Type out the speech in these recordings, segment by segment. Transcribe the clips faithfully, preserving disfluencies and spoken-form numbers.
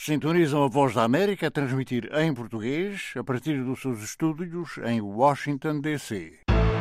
Sintonizam a Voz da América a transmitir em português a partir dos seus estúdios em Washington, D C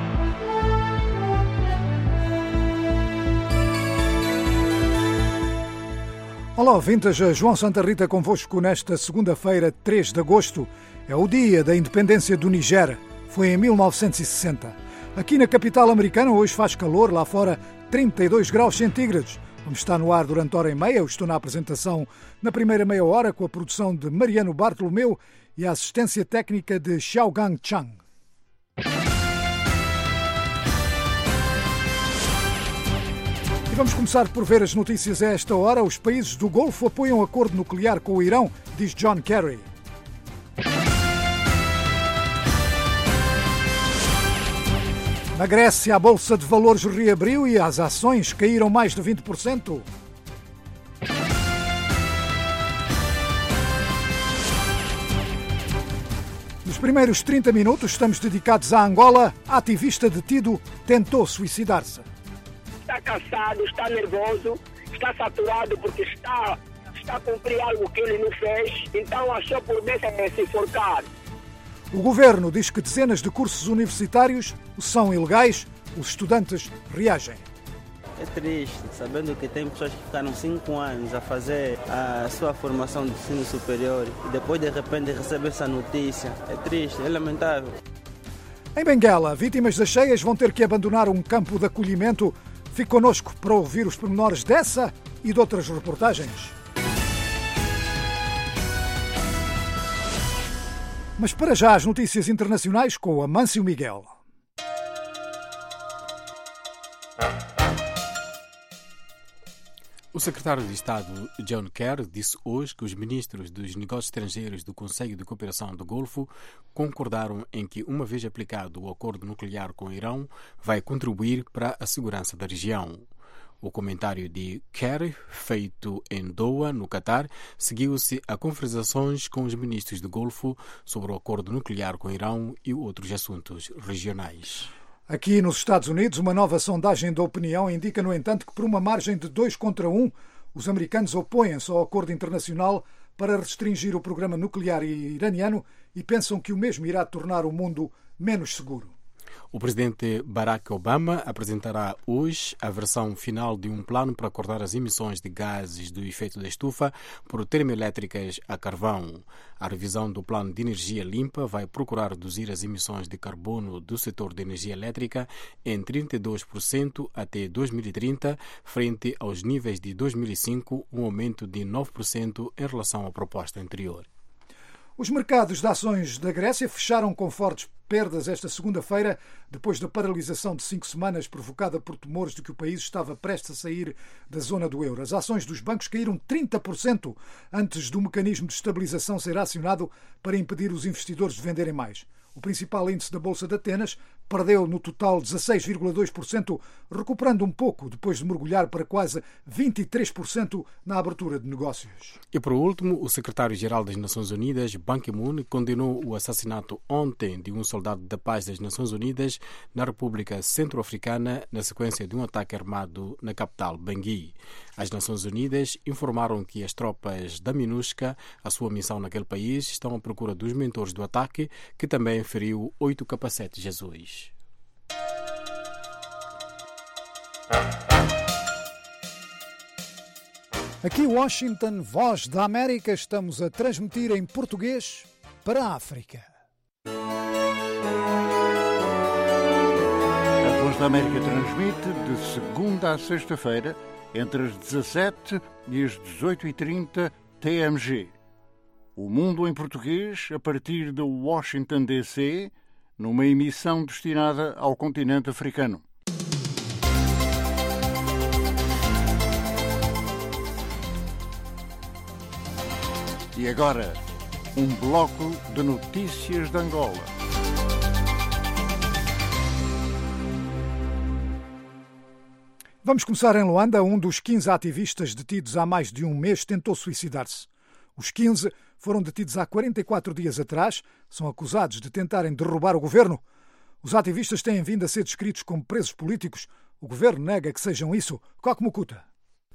Olá, ouvintes. João Santa Rita convosco nesta segunda-feira, três de agosto. É o dia da independência do Niger. Foi em mil novecentos e sessenta. Aqui na capital americana hoje faz calor, lá fora trinta e dois graus centígrados. Vamos estar no ar durante hora e meia. Eu estou na apresentação na primeira meia hora com a produção de Mariano Bartolomeu e a assistência técnica de Xiaogang Chang. E vamos começar por ver as notícias a esta hora. Os países do Golfo apoiam um acordo nuclear com o Irão, diz John Kerry. Na Grécia, a Bolsa de Valores reabriu e as ações caíram mais de vinte por cento. Nos primeiros trinta minutos estamos dedicados à Angola. A ativista detido tentou suicidar-se. Está cansado, está nervoso, está saturado porque está, está a cumprir algo que ele não fez, então achou por bem se enforcar. O governo diz que dezenas de cursos universitários são ilegais. Os estudantes reagem. É triste, sabendo que tem pessoas que ficaram cinco anos a fazer a sua formação de ensino superior e depois de repente recebem essa notícia. É triste, é lamentável. Em Benguela, vítimas das cheias vão ter que abandonar um campo de acolhimento. Fique connosco para ouvir os pormenores dessa e de outras reportagens. Mas para já as notícias internacionais com o Amâncio Miguel. O secretário de Estado John Kerry disse hoje que os ministros dos negócios estrangeiros do Conselho de Cooperação do Golfo concordaram em que, uma vez aplicado o acordo nuclear com o Irão, vai contribuir para a segurança da região. O comentário de Kerry, feito em Doha, no Catar, seguiu-se a conversações com os ministros do Golfo sobre o acordo nuclear com o Irão e outros assuntos regionais. Aqui nos Estados Unidos, uma nova sondagem da opinião indica, no entanto, que por uma margem de dois contra um, os americanos opõem-se ao acordo internacional para restringir o programa nuclear iraniano e pensam que o mesmo irá tornar o mundo menos seguro. O presidente Barack Obama apresentará hoje a versão final de um plano para cortar as emissões de gases do efeito da estufa por termoelétricas a carvão. A revisão do plano de energia limpa vai procurar reduzir as emissões de carbono do setor de energia elétrica em trinta e dois por cento até dois mil e trinta, frente aos níveis de dois mil e cinco, um aumento de nove por cento em relação à proposta anterior. Os mercados de ações da Grécia fecharam com fortes perdas esta segunda-feira, depois da paralisação de cinco semanas provocada por temores de que o país estava prestes a sair da zona do euro. As ações dos bancos caíram trinta por cento antes do mecanismo de estabilização ser acionado para impedir os investidores de venderem mais. O principal índice da Bolsa de Atenas perdeu no total dezasseis vírgula dois por cento, recuperando um pouco depois de mergulhar para quase vinte e três por cento na abertura de negócios. E por último, o secretário-geral das Nações Unidas, Ban Ki-moon, condenou o assassinato ontem de um soldado da paz das Nações Unidas na República Centro-Africana na sequência de um ataque armado na capital, Bangui. As Nações Unidas informaram que as tropas da MINUSCA, a sua missão naquele país, estão à procura dos mentores do ataque, que também feriu oito capacetes azuis. Aqui Washington, Voz da América, estamos a transmitir em português para a África. A Voz da América transmite de segunda a sexta-feira entre as dezassete e as dezoito e trinta T M G. O Mundo em Português a partir de Washington, D C, numa emissão destinada ao continente africano. E agora, um bloco de notícias de Angola. Vamos começar em Luanda. Um dos quinze ativistas detidos há mais de um mês tentou suicidar-se. Os quinze foram detidos há quarenta e quatro dias atrás. São acusados de tentarem derrubar o governo. Os ativistas têm vindo a ser descritos como presos políticos. O governo nega que sejam isso. Coque Mucuta.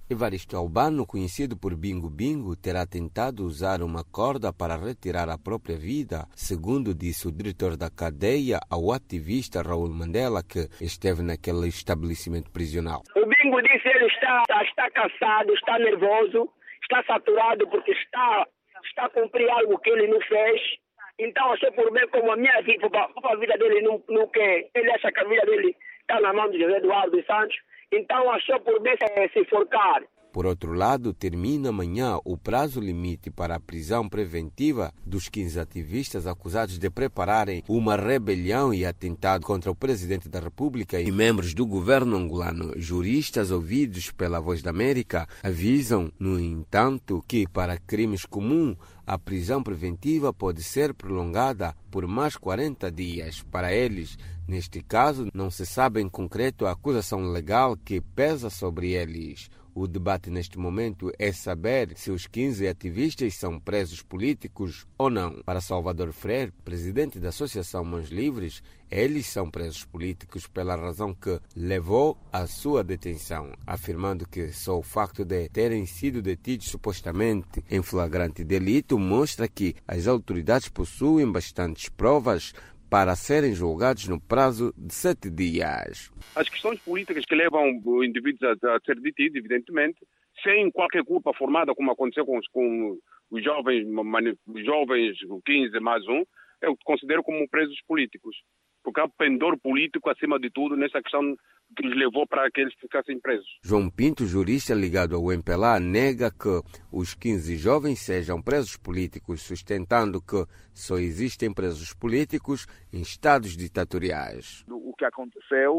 Evaristo Albano, conhecido por Bingo Bingo, terá tentado usar uma corda para retirar a própria vida, segundo disse o diretor da cadeia ao ativista Raul Mandela, que esteve naquele estabelecimento prisional. O Bingo disse que ele está, está cansado, está nervoso, está saturado porque está, está a cumprir algo que ele não fez. Então, achou por bem como a minha vida, a vida dele não, não quer. Ele acha que a vida dele está na mão de José Eduardo Santos. Então, achou por bem se enforcar. Por outro lado, termina amanhã o prazo limite para a prisão preventiva dos quinze ativistas acusados de prepararem uma rebelião e atentado contra o presidente da República e membros do governo angolano. Juristas ouvidos pela Voz da América avisam, no entanto, que para crimes comuns a prisão preventiva pode ser prolongada por mais quarenta dias. Para eles, neste caso, não se sabe em concreto a acusação legal que pesa sobre eles. O debate neste momento é saber se os quinze ativistas são presos políticos ou não. Para Salvador Freire, presidente da Associação Mãos Livres, eles são presos políticos pela razão que levou à sua detenção, afirmando que só o facto de terem sido detidos supostamente em flagrante delito mostra que as autoridades possuem bastantes provas para serem julgados no prazo de sete dias. As questões políticas que levam indivíduos a, a ser detidos, evidentemente, sem qualquer culpa formada, como aconteceu com os, com os jovens, os jovens quinze mais um, eu considero como presos políticos, porque há pendor político acima de tudo nessa questão que os levou para que eles ficassem presos. João Pinto, jurista ligado ao M P L A, nega que os quinze jovens sejam presos políticos, sustentando que só existem presos políticos em estados ditatoriais. O que aconteceu,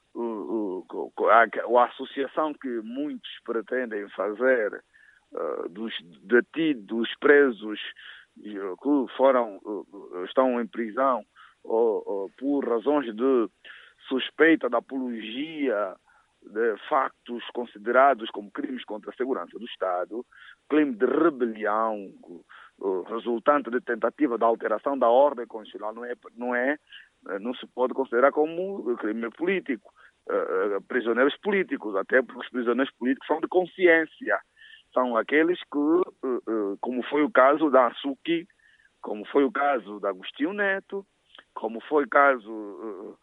a, a associação que muitos pretendem fazer uh, dos detidos, presos que foram, uh, estão em prisão ou, ou, por razões de suspeita da apologia de factos considerados como crimes contra a segurança do Estado, crime de rebelião resultante de tentativa de alteração da ordem constitucional, não é, não é, não se pode considerar como crime político, prisioneiros políticos, até porque os prisioneiros políticos são de consciência, são aqueles que, como foi o caso da Açuki, como foi o caso da Agostinho Neto, como foi o caso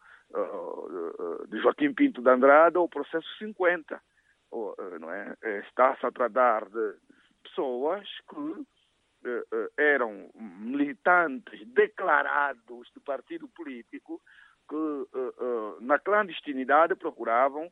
de Joaquim Pinto de Andrade, ou o processo cinquenta. Não é? Está-se a tratar de pessoas que eram militantes declarados de partido político que na clandestinidade procuravam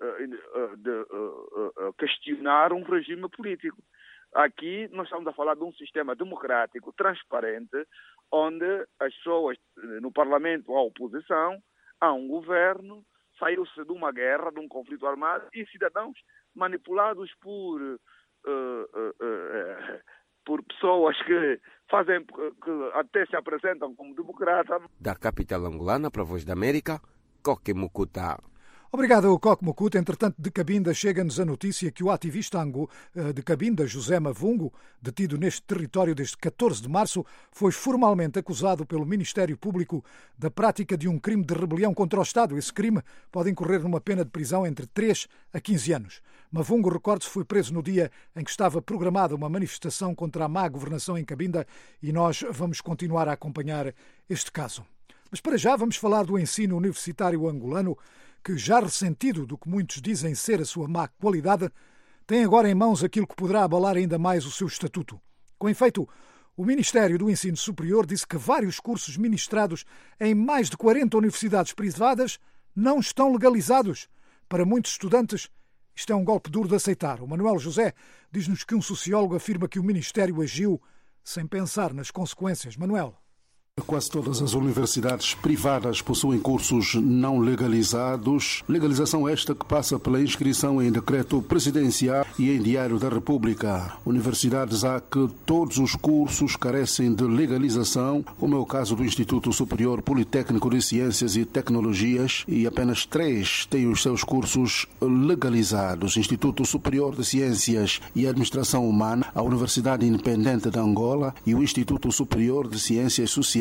questionar um regime político. Aqui nós estamos a falar de um sistema democrático, transparente, onde as pessoas no Parlamento, a oposição, há um governo, saiu-se de uma guerra, de um conflito armado, e cidadãos manipulados por, uh, uh, uh, por pessoas que fazem, que até se apresentam como democratas. Da capital angolana para a Voz da América, Coque Mucuta. Obrigado, Coque Mucuta. Entretanto, de Cabinda chega-nos a notícia que o ativista ango de Cabinda, José Mavungo, detido neste território desde catorze de março, foi formalmente acusado pelo Ministério Público da prática de um crime de rebelião contra o Estado. Esse crime pode incorrer numa pena de prisão entre três a quinze anos. Mavungo, recorde-se, foi preso no dia em que estava programada uma manifestação contra a má governação em Cabinda e nós vamos continuar a acompanhar este caso. Mas para já vamos falar do ensino universitário angolano, que, já ressentido do que muitos dizem ser a sua má qualidade, tem agora em mãos aquilo que poderá abalar ainda mais o seu estatuto. Com efeito, o Ministério do Ensino Superior disse que vários cursos ministrados em mais de quarenta universidades privadas não estão legalizados. Para muitos estudantes, isto é um golpe duro de aceitar. O Manuel José diz-nos que um sociólogo afirma que o Ministério agiu sem pensar nas consequências. Manuel. Quase todas as universidades privadas possuem cursos não legalizados. Legalização esta que passa pela inscrição em decreto presidencial e em Diário da República. Universidades há que todos os cursos carecem de legalização, como é o caso do Instituto Superior Politécnico de Ciências e Tecnologias, e apenas três têm os seus cursos legalizados. Instituto Superior de Ciências e Administração Humana, a Universidade Independente de Angola e o Instituto Superior de Ciências Sociais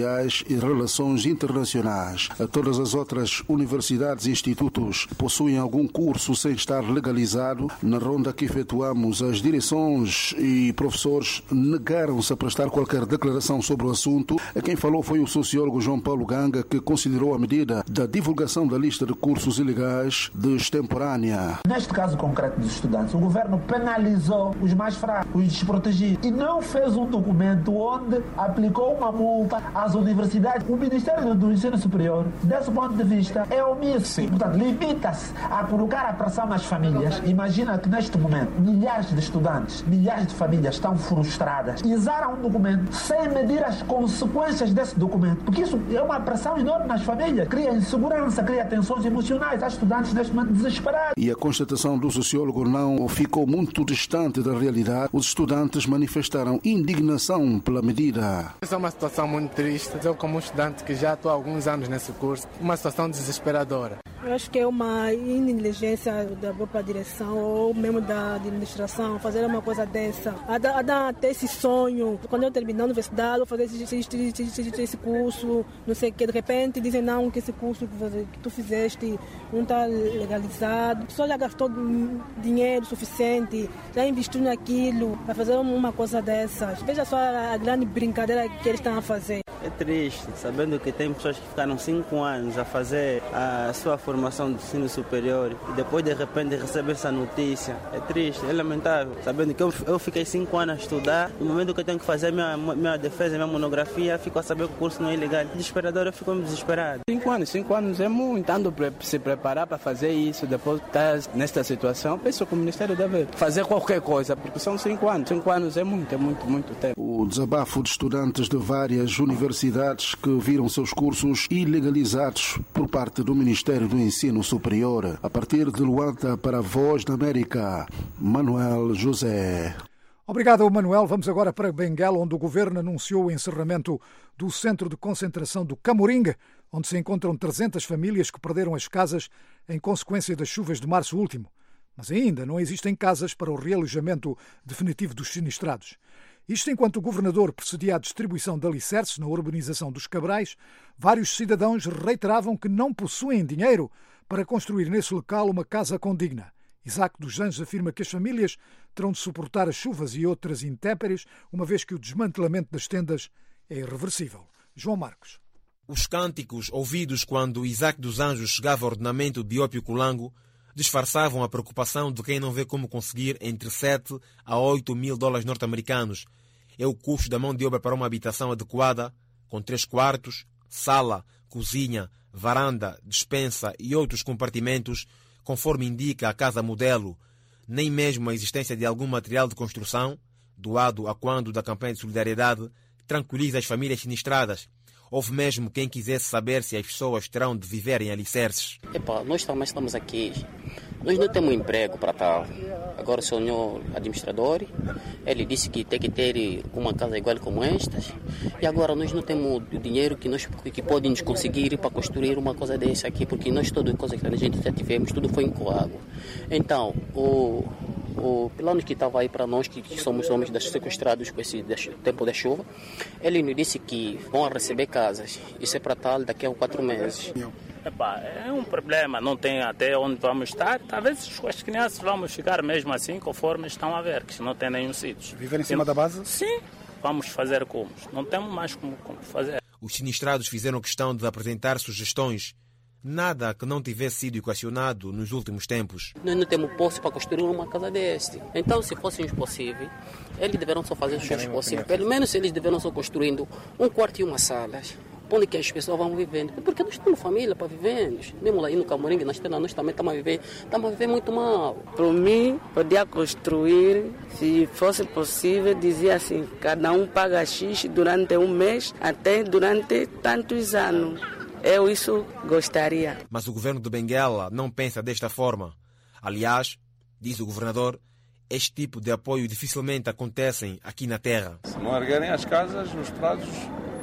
Sociais e Relações Internacionais. Todas as outras universidades e institutos possuem algum curso sem estar legalizado. Na ronda que efetuamos, as direções e professores negaram-se a prestar qualquer declaração sobre o assunto. Quem falou foi o sociólogo João Paulo Ganga, que considerou a medida da divulgação da lista de cursos ilegais de extemporânea. Neste caso concreto dos estudantes, o governo penalizou os mais fracos, os desprotegidos, e não fez um documento onde aplicou uma multa às universidades. O Ministério do Ensino Superior, desse ponto de vista, é omisso. Sim. Portanto, limita-se a colocar a pressão nas famílias. Imagina que neste momento milhares de estudantes, milhares de famílias estão frustradas e usaram um documento sem medir as consequências desse documento, porque isso é uma pressão enorme nas famílias, cria insegurança, cria tensões emocionais. Há estudantes neste momento desesperados. E a constatação do sociólogo não ficou muito distante da realidade. Os estudantes manifestaram indignação pela medida. Essa é uma situação muito triste. Eu, como estudante que já estou há alguns anos nesse curso, uma situação desesperadora. Eu acho que é uma negligência da própria direção ou mesmo da administração fazer uma coisa dessa. A dar, a dar até esse sonho, quando eu terminar a universidade, eu fazer esse, esse, esse, esse curso, não sei o que, de repente dizem não, que esse curso que tu fizeste não está legalizado. A pessoa já gastou dinheiro suficiente, já investiu naquilo, para fazer uma coisa dessas. Veja só a grande brincadeira que eles estão a fazer. É triste, sabendo que tem pessoas que ficaram cinco anos a fazer a sua formação de ensino superior e depois de repente receber essa notícia. É triste, é lamentável, sabendo que eu, eu fiquei cinco anos a estudar, no momento que eu tenho que fazer minha, minha defesa, minha monografia, fico a saber que o curso não é ilegal. Desesperador, eu fico desesperado. Cinco anos, cinco anos é muito. Tanto para se preparar para fazer isso, depois estar nesta situação, penso que o Ministério deve fazer qualquer coisa, porque são cinco anos. Cinco anos é muito, é muito, muito tempo. O desabafo de estudantes de várias universidades que viram seus cursos ilegalizados por parte do Ministério do Ensino Superior. A partir de Luanda, para a Voz da América, Manuel José. Obrigado, Manuel. Vamos agora para Benguela, onde o governo anunciou o encerramento do centro de concentração do Camoringa, onde se encontram trezentas famílias que perderam as casas em consequência das chuvas de março último. Mas ainda não existem casas para o realojamento definitivo dos sinistrados. Isto enquanto o governador procedia à distribuição de alicerces na urbanização dos Cabrais, vários cidadãos reiteravam que não possuem dinheiro para construir nesse local uma casa condigna. Isaac dos Anjos afirma que as famílias terão de suportar as chuvas e outras intempéries, uma vez que o desmantelamento das tendas é irreversível. João Marcos. Os cânticos ouvidos quando Isaac dos Anjos chegava ao ordenamento de Ópio Culango disfarçavam a preocupação de quem não vê como conseguir entre sete a oito mil dólares norte-americanos. É o custo da mão de obra para uma habitação adequada, com três quartos, sala, cozinha, varanda, despensa e outros compartimentos, conforme indica a casa modelo. Nem mesmo a existência de algum material de construção, doado a quando da campanha de solidariedade, tranquiliza as famílias sinistradas. Houve mesmo quem quisesse saber se as pessoas terão de viver em alicerces. Epa, nós também estamos aqui. Nós não temos emprego para tal. Agora o senhor administrador, ele disse que tem que ter uma casa igual como esta. E agora nós não temos o dinheiro que, nós, que pode nos conseguir para construir uma coisa dessa aqui, porque nós todas as coisas que a gente já tivemos, tudo foi em coágua. Então, o... o plano que estava aí para nós, que somos homens sequestrados com esse tempo da chuva, ele nos disse que vão receber casas. Isso é para tal daqui a quatro meses. Epa, é um problema, não tem até onde vamos estar. Talvez as crianças vamos ficar mesmo assim, conforme estão a ver, que não tem nenhum sítio. Viver em cima da base? Sim, vamos fazer como? Não temos mais como, como fazer. Os sinistrados fizeram questão de apresentar sugestões. Nada que não tivesse sido equacionado nos últimos tempos. Nós não temos posse para construir uma casa deste. Então, se fosse possível, eles deverão só fazer os seus possíveis. Pelo menos eles deverão só construindo um quarto e uma sala, onde que as pessoas vão vivendo. Porque nós temos família para viver. Mesmo lá no Camoringa, nós, nós também estamos a viver, estamos a viver muito mal. Para mim, podia construir, se fosse possível, dizia assim, cada um paga X durante um mês, até durante tantos anos. Eu isso gostaria. Mas o governo de Benguela não pensa desta forma. Aliás, diz o governador, este tipo de apoio dificilmente acontece aqui na terra. Se não erguerem as casas nos prazos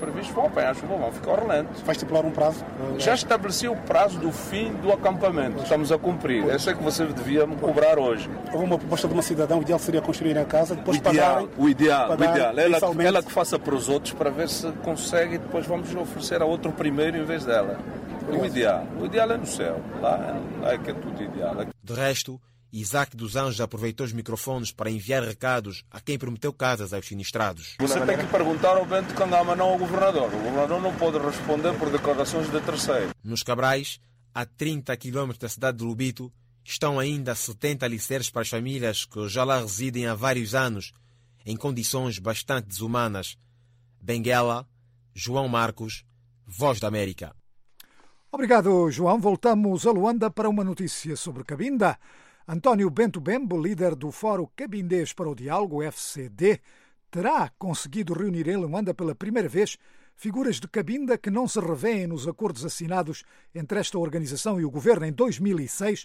previstos vão apanhar chuva, vão ficar orlentos. Vai estipular um prazo? Já estabeleci o prazo do fim do acampamento. Estamos a cumprir. Eu sei que você devia me cobrar hoje. Uma proposta de uma cidadã, o ideal seria construir a casa, depois o ideal, pagarem, o ideal, o ideal. Ela, ela que faça para os outros para ver se consegue e depois vamos oferecer a outro primeiro em vez dela. O ideal. O ideal é no céu. Lá, lá é que é tudo ideal. De resto, Isaac dos Anjos aproveitou os microfones para enviar recados a quem prometeu casas aos sinistrados. Você tem que perguntar ao Bento Cangama, não ao governador. O governador não pode responder por declarações de terceiro. Nos Cabrais, a trinta quilômetros da cidade de Lubito, estão ainda setenta alicerces para as famílias que já lá residem há vários anos, em condições bastante desumanas. Benguela, João Marcos, Voz da América. Obrigado, João. Voltamos a Luanda para uma notícia sobre Cabinda. António Bento Bembo, líder do Fórum Cabindês para o Diálogo, F C D, terá conseguido reunir em Luanda pela primeira vez figuras de Cabinda que não se revêem nos acordos assinados entre esta organização e o governo em dois mil e seis,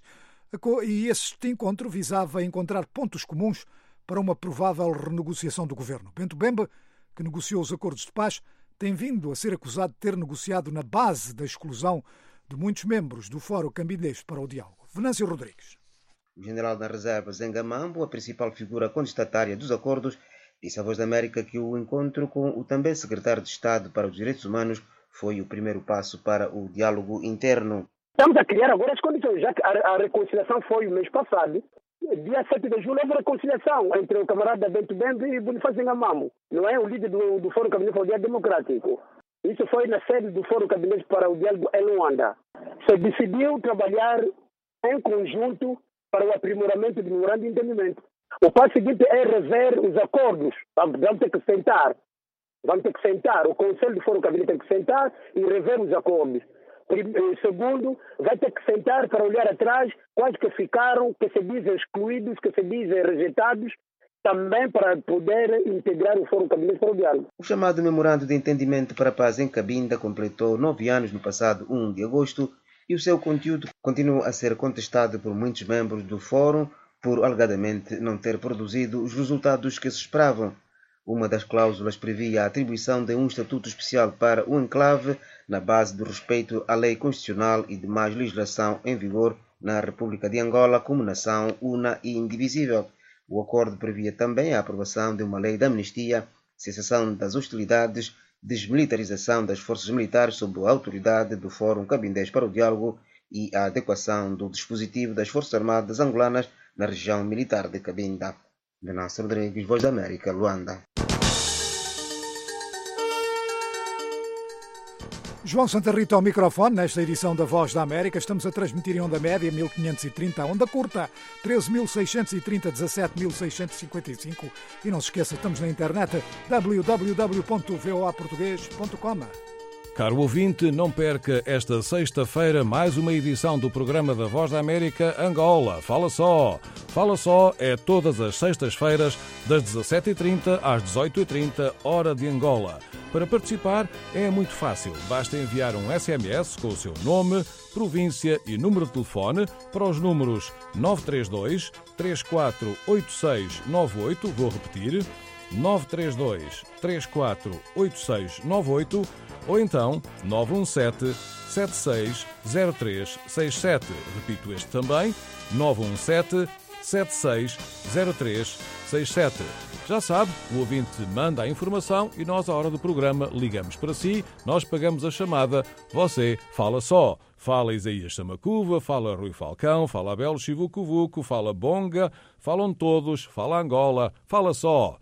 e este encontro visava encontrar pontos comuns para uma provável renegociação do governo. Bento Bembo, que negociou os acordos de paz, tem vindo a ser acusado de ter negociado na base da exclusão de muitos membros do Fórum Cabindês para o Diálogo. Venâncio Rodrigues. O general da reserva Zenga Mambo, a principal figura contestatária dos acordos, disse à Voz da América que o encontro com o também secretário de Estado para os Direitos Humanos foi o primeiro passo para o diálogo interno. Estamos a criar agora as condições, já que a, a reconciliação foi o mês passado. Dia sete de julho houve reconciliação entre o camarada Bento Bembo e Bonifácio Zenga Mambo, não é? O líder do, do Fórum Cabindês para o Diálogo Democrático. Isso foi na sede do Fórum Cabindês para o Diálogo em Luanda. Se decidiu trabalhar em conjunto para o aprimoramento do memorando de entendimento. O passo seguinte é rever os acordos. Vamos ter que sentar. Vamos ter que sentar. O Conselho do Fórum Cabindês tem que sentar e rever os acordos. Segundo, vai ter que sentar para olhar atrás quais que ficaram, que se dizem excluídos, que se dizem rejeitados, também para poder integrar o Fórum Cabindês para o diálogo. O chamado Memorando de Entendimento para a Paz em Cabinda completou nove anos no passado primeiro de agosto e o seu conteúdo continua a ser contestado por muitos membros do Fórum por alegadamente não ter produzido os resultados que se esperavam. Uma das cláusulas previa a atribuição de um estatuto especial para o enclave na base do respeito à lei constitucional e demais legislação em vigor na República de Angola como nação una e indivisível. O acordo previa também a aprovação de uma lei de amnistia, cessação das hostilidades, desmilitarização das forças militares sob a autoridade do Fórum Cabindês para o Diálogo e a adequação do dispositivo das Forças Armadas angolanas na região militar de Cabinda. Venâncio Rodrigues, Voz da América, Luanda. João Santa Rita ao microfone, nesta edição da Voz da América. Estamos a transmitir em onda média mil quinhentos e trinta, onda curta treze mil seiscentos e trinta, dezassete mil seiscentos e cinquenta e cinco. E não se esqueça, estamos na internet w w w ponto v o a português ponto com. Caro ouvinte, não perca esta sexta-feira mais uma edição do programa da Voz da América Angola. Fala Só! Fala Só é todas as sextas-feiras, das dezassete e trinta às dezoito e trinta, hora de Angola. Para participar é muito fácil. Basta enviar um S M S com o seu nome, província e número de telefone para os números nove três dois, três quatro oito seis nove oito, vou repetir, nove três dois, três quatro oito seis nove oito, ou então nove um sete, sete seis zero três seis sete. Repito este também, nove um sete, sete seis zero três seis sete. Já sabe, o ouvinte manda a informação e nós, à hora do programa, ligamos para si, nós pagamos a chamada, você fala só. Fala Isaías Samacuva, fala Rui Falcão, fala Abel Chivucuvuco, fala Bonga, falam todos, fala Angola, fala só.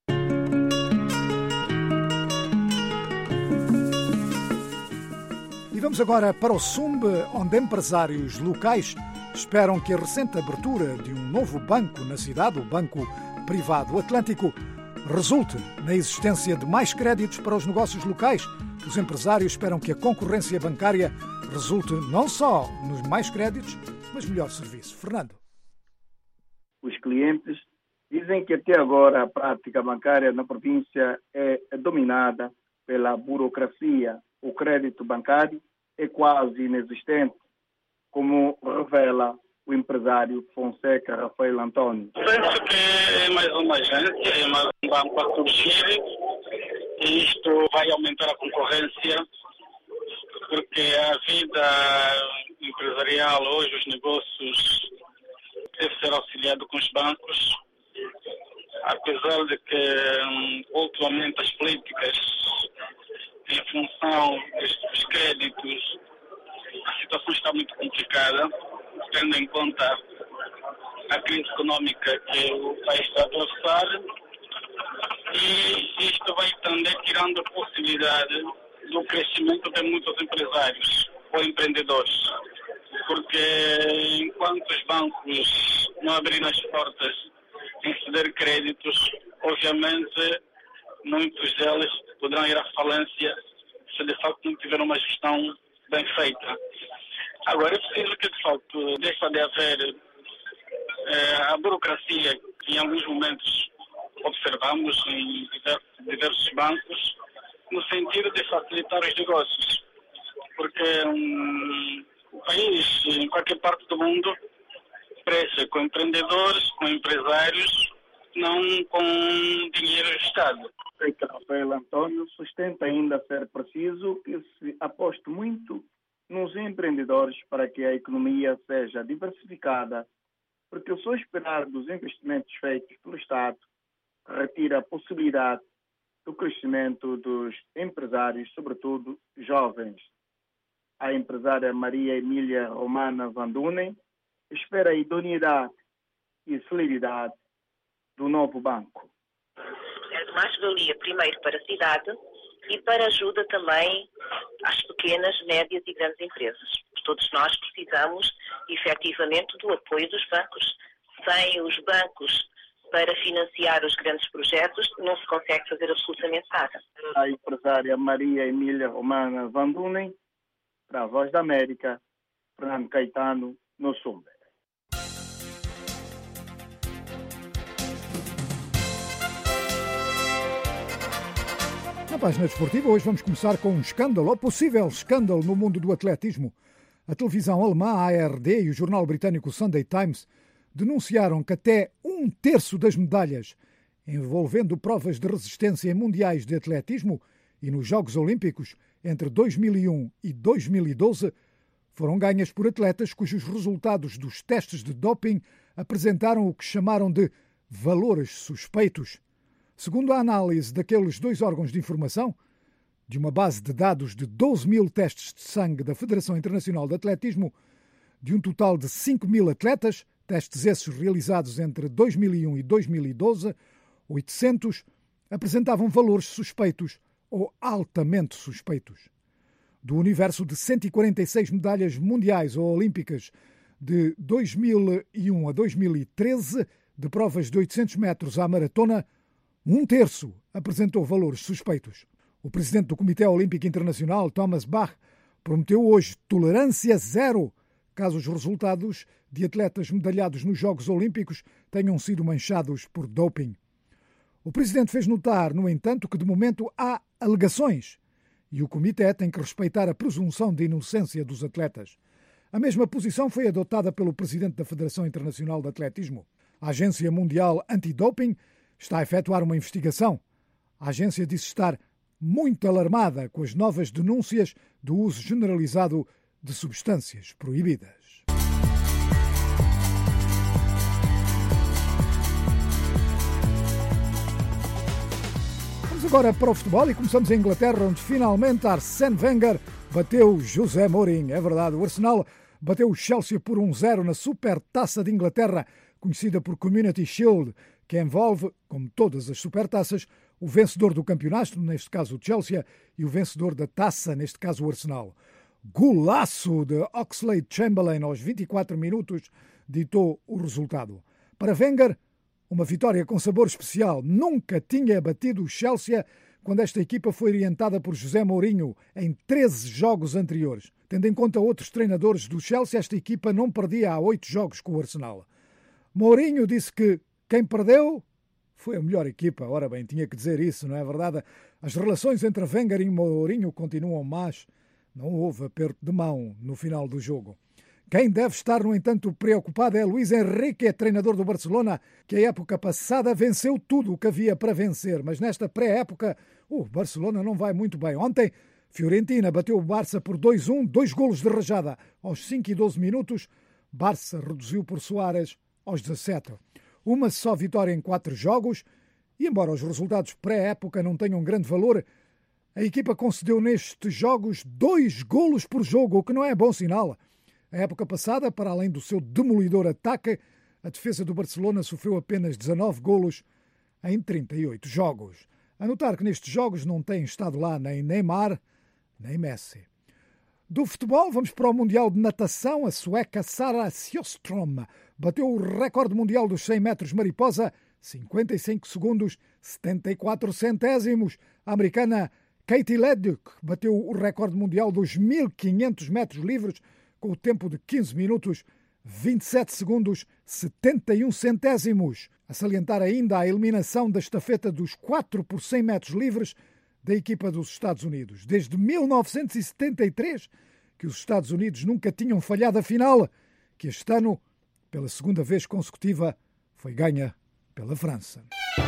E vamos agora para o Sumbe, onde empresários locais esperam que a recente abertura de um novo banco na cidade, o Banco Privado Atlântico, resulte na existência de mais créditos para os negócios locais. Os empresários esperam que a concorrência bancária resulte não só nos mais créditos, mas melhor serviço. Fernando. Os clientes dizem que até agora a prática bancária na província é dominada pela burocracia. O crédito bancário é quase inexistente, como revela o empresário Fonseca Rafael Antônio. Penso que é mais uma agência, é mais um banco a surgir E isto vai aumentar a concorrência, porque a vida empresarial, hoje os negócios, deve ser auxiliado com os bancos, apesar de que ultimamente as políticas em função dos créditos, a situação está muito complicada, tendo em conta a crise económica que o país está a atravessar, e isto vai também tirando a possibilidade do crescimento de muitos empresários ou empreendedores, porque enquanto os bancos não abrirem as portas em ceder créditos, obviamente muitos deles poderão ir à falência se de facto não tiver uma gestão bem feita. Agora é preciso que de facto deixe de haver eh, a burocracia que em alguns momentos observamos em diversos, diversos bancos, no sentido de facilitar os negócios, porque um, o país, em qualquer parte do mundo, cresce com empreendedores, com empresários, não com dinheiro do Estado. Rafael Antônio sustenta ainda ser preciso que se aposte muito nos empreendedores para que a economia seja diversificada, porque só esperar dos investimentos feitos pelo Estado retira a possibilidade do crescimento dos empresários, sobretudo jovens. A empresária Maria Emília Romana Van Dunen espera a idoneidade e celeridade do novo banco. É de mais-valia, primeiro, para a cidade e para ajuda também às pequenas, médias e grandes empresas. Todos nós precisamos, efetivamente, do apoio dos bancos. Sem os bancos para financiar os grandes projetos, não se consegue fazer absolutamente nada. A empresária Maria Emília Romana Van Dunen, para a Voz da América, Fernando Caetano, no Sumber. Na página desportiva, hoje vamos começar com um escândalo, ou possível escândalo no mundo do atletismo. A televisão alemã A R D e o jornal britânico Sunday Times denunciaram que até um terço das medalhas envolvendo provas de resistência em mundiais de atletismo e nos Jogos Olímpicos entre dois mil e um e dois mil e doze foram ganhas por atletas cujos resultados dos testes de doping apresentaram o que chamaram de valores suspeitos. Segundo a análise daqueles dois órgãos de informação, de uma base de dados de doze mil testes de sangue da Federação Internacional de Atletismo, de um total de cinco mil atletas, testes esses realizados entre dois mil e um e dois mil e doze, oitocentos apresentavam valores suspeitos ou altamente suspeitos. Do universo de cento e quarenta e seis medalhas mundiais ou olímpicas de dois mil e um a dois mil e treze, de provas de oitocentos metros à maratona, um terço apresentou valores suspeitos. O presidente do Comitê Olímpico Internacional, Thomas Bach, prometeu hoje tolerância zero caso os resultados de atletas medalhados nos Jogos Olímpicos tenham sido manchados por doping. O presidente fez notar, no entanto, que de momento há alegações e o Comitê tem que respeitar a presunção de inocência dos atletas. A mesma posição foi adotada pelo presidente da Federação Internacional de Atletismo. A Agência Mundial Antidoping está a efetuar uma investigação. A agência disse estar muito alarmada com as novas denúncias do uso generalizado de substâncias proibidas. Vamos agora para o futebol e começamos em Inglaterra, onde finalmente Arsène Wenger bateu José Mourinho. É verdade, o Arsenal bateu o Chelsea por um zero na Supertaça de Inglaterra, conhecida por Community Shield, que envolve, como todas as supertaças, o vencedor do campeonato, neste caso o Chelsea, e o vencedor da taça, neste caso o Arsenal. Golaço de Oxlade-Chamberlain aos vinte e quatro minutos ditou o resultado. Para Wenger, uma vitória com sabor especial. Nunca tinha batido o Chelsea quando esta equipa foi orientada por José Mourinho em treze jogos anteriores. Tendo em conta outros treinadores do Chelsea, esta equipa não perdia há oito jogos com o Arsenal. Mourinho disse que quem perdeu foi a melhor equipa. Ora bem, tinha que dizer isso, não é verdade? As relações entre Wenger e Mourinho continuam más. Não houve aperto de mão no final do jogo. Quem deve estar, no entanto, preocupado é Luís Henrique, treinador do Barcelona, que a época passada venceu tudo o que havia para vencer, mas nesta pré-época o Barcelona não vai muito bem. Ontem, Fiorentina bateu o Barça por dois a um, dois golos de rajada aos cinco e doze minutos. Barça reduziu por Suárez aos dezassete. Uma só vitória em quatro jogos e, embora os resultados pré-época não tenham grande valor, a equipa concedeu nestes jogos dois golos por jogo, o que não é bom sinal. A época passada, para além do seu demolidor ataque, a defesa do Barcelona sofreu apenas dezanove golos em trinta e oito jogos. A notar que nestes jogos não têm estado lá nem Neymar, nem Messi. Do futebol, vamos para o Mundial de Natação. A sueca Sara Sjöström bateu o recorde mundial dos cem metros mariposa, cinquenta e cinco segundos, setenta e quatro centésimos. A americana Katie Ledeck bateu o recorde mundial dos mil e quinhentos metros livres com o tempo de quinze minutos, vinte e sete segundos, setenta e um centésimos. A salientar ainda a eliminação da estafeta dos quatro por cem metros livres da equipa dos Estados Unidos. Desde mil novecentos e setenta e três que os Estados Unidos nunca tinham falhado a final, que este ano, pela segunda vez consecutiva, foi ganha pela França.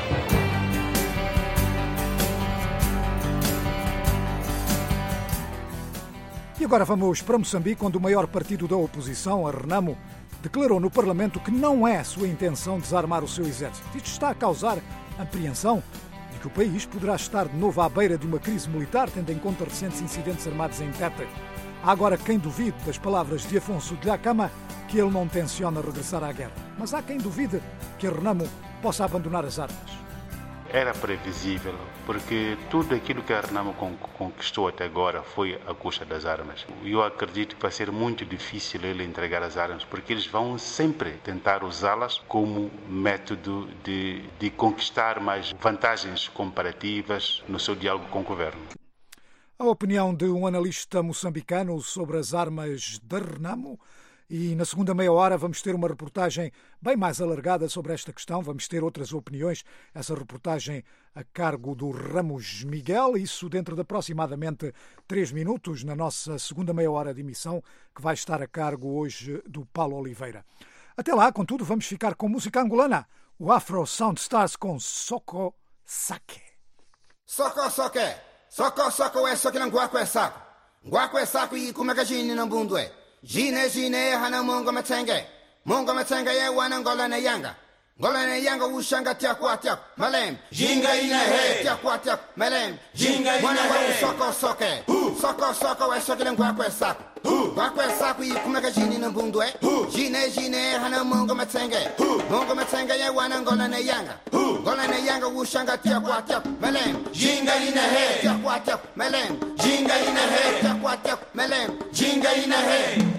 E agora vamos para Moçambique, onde o maior partido da oposição, a Renamo, declarou no Parlamento que não é a sua intenção desarmar o seu exército. Isto está a causar apreensão de que o país poderá estar de novo à beira de uma crise militar, tendo em conta recentes incidentes armados em Tete. Há agora quem duvide das palavras de Afonso Dhlakama que ele não tenciona regressar à guerra. Mas há quem duvide que a Renamo possa abandonar as armas. Era previsível, porque tudo aquilo que a Renamo conquistou até agora foi à custa das armas. Eu acredito que vai ser muito difícil ele entregar as armas, porque eles vão sempre tentar usá-las como método de, de conquistar mais vantagens comparativas no seu diálogo com o governo. A opinião de um analista moçambicano sobre as armas da Renamo. E na segunda meia hora vamos ter uma reportagem bem mais alargada sobre esta questão. Vamos ter outras opiniões. Essa reportagem a cargo do Ramos Miguel. Isso dentro de aproximadamente três minutos na nossa segunda meia hora de emissão, que vai estar a cargo hoje do Paulo Oliveira. Até lá, contudo, vamos ficar com música angolana. O Afro Sound Stars com Soko Sake. Soko Soke. Soko Soko é só que não guaco é saco. Guaco é saco e como é que a gente não bundo é. Jine jine hana mungo matenge mungo matenge ye wana ngola ne yanga ngola ne yanga ushanga tia kwa tia malem jinga ina he tia kwa tia malem jinga ina he soko soke soko soko we soke ngwa kwa saku ngwa kwa saku i kuma ka jini na bundu e jine jine hana mungo matenge mungo matenge ye wana ngola ne yanga ngola ne yanga ushanga tia kwa tia malem jinga ina he tia kwa tia malem jinga ina he tia kwa tia malem jinga ina he.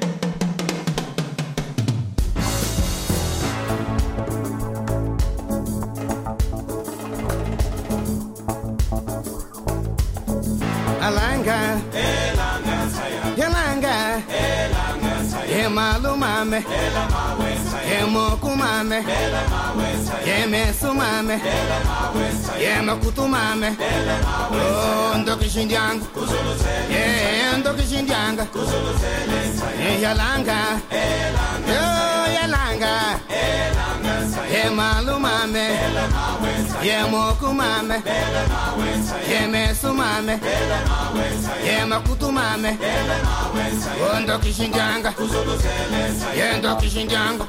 Alanga, elanga saya, elanga, elanga saya, emalu mame, elama saya, emoku mame, elama saya, emesu mame, elama saya, emakutu mame, elama saya, oh ndoki shindianga, kuzulu zele, yeah ndoki shindianga, kuzulu zele saya, yalanga, elanga, oh yalanga, elanga saya, emalu mame, elama saya, emoku mame, elama saya, emesu mame, Yema kutumame Ondo kishinjanga Yendo kishinjanga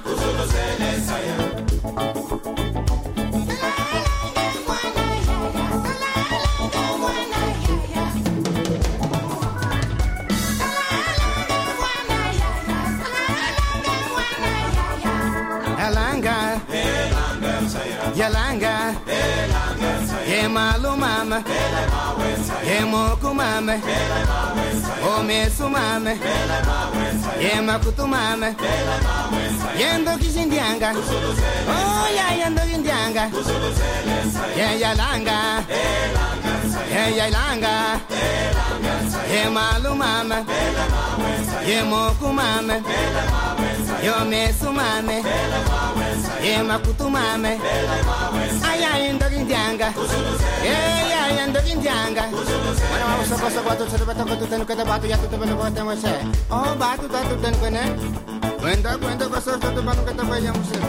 Yalanga Yalanga Yemalu mama Yemoku mame Omesu mame Yemakutu mame Yendo kishindianga Oh ya yendo kindianga Ya yalanga Ya yalanga Yemalu mame Yemoku mame Yomesu mame Yemakutu mame Aya yendo kindianga Ya yendo kindianga Indianga. Mana wa soko soko tu sebe to tu tenu kata batu ya tu tebe ko temu se. Oh batu ta tu tenu kene. Kwenda kwenda ko so tu batu kata ba ya muse.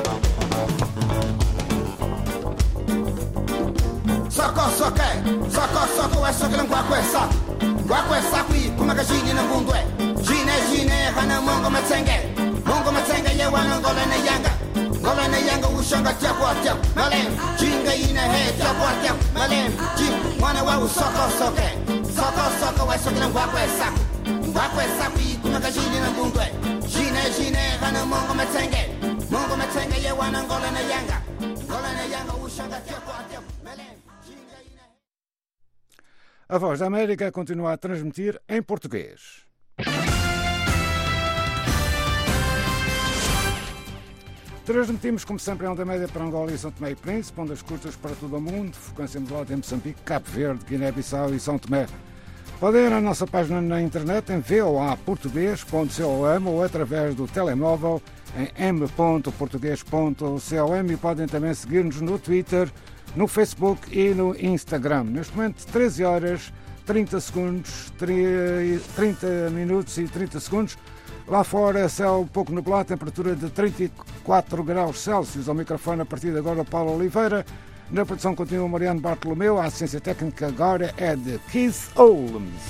Soko soke, soko soko wa soko ngwa kwesa. Ngwa kwesa kui kuma ka jini na bundwe. Jine jine hana mongo matenge. Mongo matenge ye wana ngola na yanga. Ngola na yanga ushanga tia kwa tia. Malem jinga ina he tia kwa tia. Malem jin wana wa soko soke. Soko soko wa soko ngwa kwesa. Ngwa kwesa kui kuma ka jini na bundwe. Jine jine hana mongo matenge. Mongo matenge ye wana ngola na yanga. Ngola na yanga ushanga tia kwa tia. Malem A Voz da América continua a transmitir em português. Transmitimos, como sempre, em onda média para Angola e São Tomé e Príncipe, ondas curtas para todo o mundo, frequência modulada em Moçambique, Cabo Verde, Guiné-Bissau e São Tomé. Podem ir à nossa página na internet em voa português ponto com ou através do telemóvel em m ponto português ponto com e podem também seguir-nos no Twitter, no Facebook e no Instagram. Neste momento, treze horas, trinta segundos, trinta minutos e trinta segundos. Lá fora, céu um pouco nublado, temperatura de trinta e quatro graus Celsius. Ao microfone, a partir de agora, Paulo Oliveira. Na produção continua Mariano Bartolomeu. A assistência técnica agora é de Keith Holmes.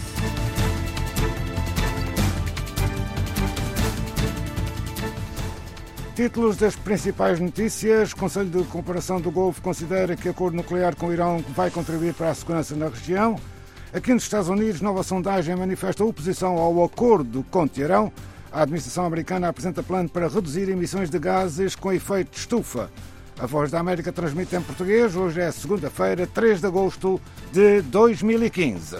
Títulos das principais notícias. O Conselho de Cooperação do Golfo considera que o acordo nuclear com o Irão vai contribuir para a segurança na região. Aqui nos Estados Unidos, nova sondagem manifesta oposição ao acordo com o Teherão. A administração americana apresenta plano para reduzir emissões de gases com efeito de estufa. A Voz da América transmite em português. Hoje é segunda-feira, três de agosto de dois mil e quinze.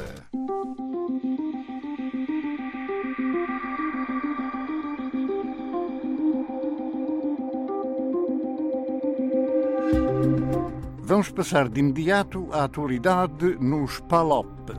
Vamos passar de imediato à atualidade nos P A L O P.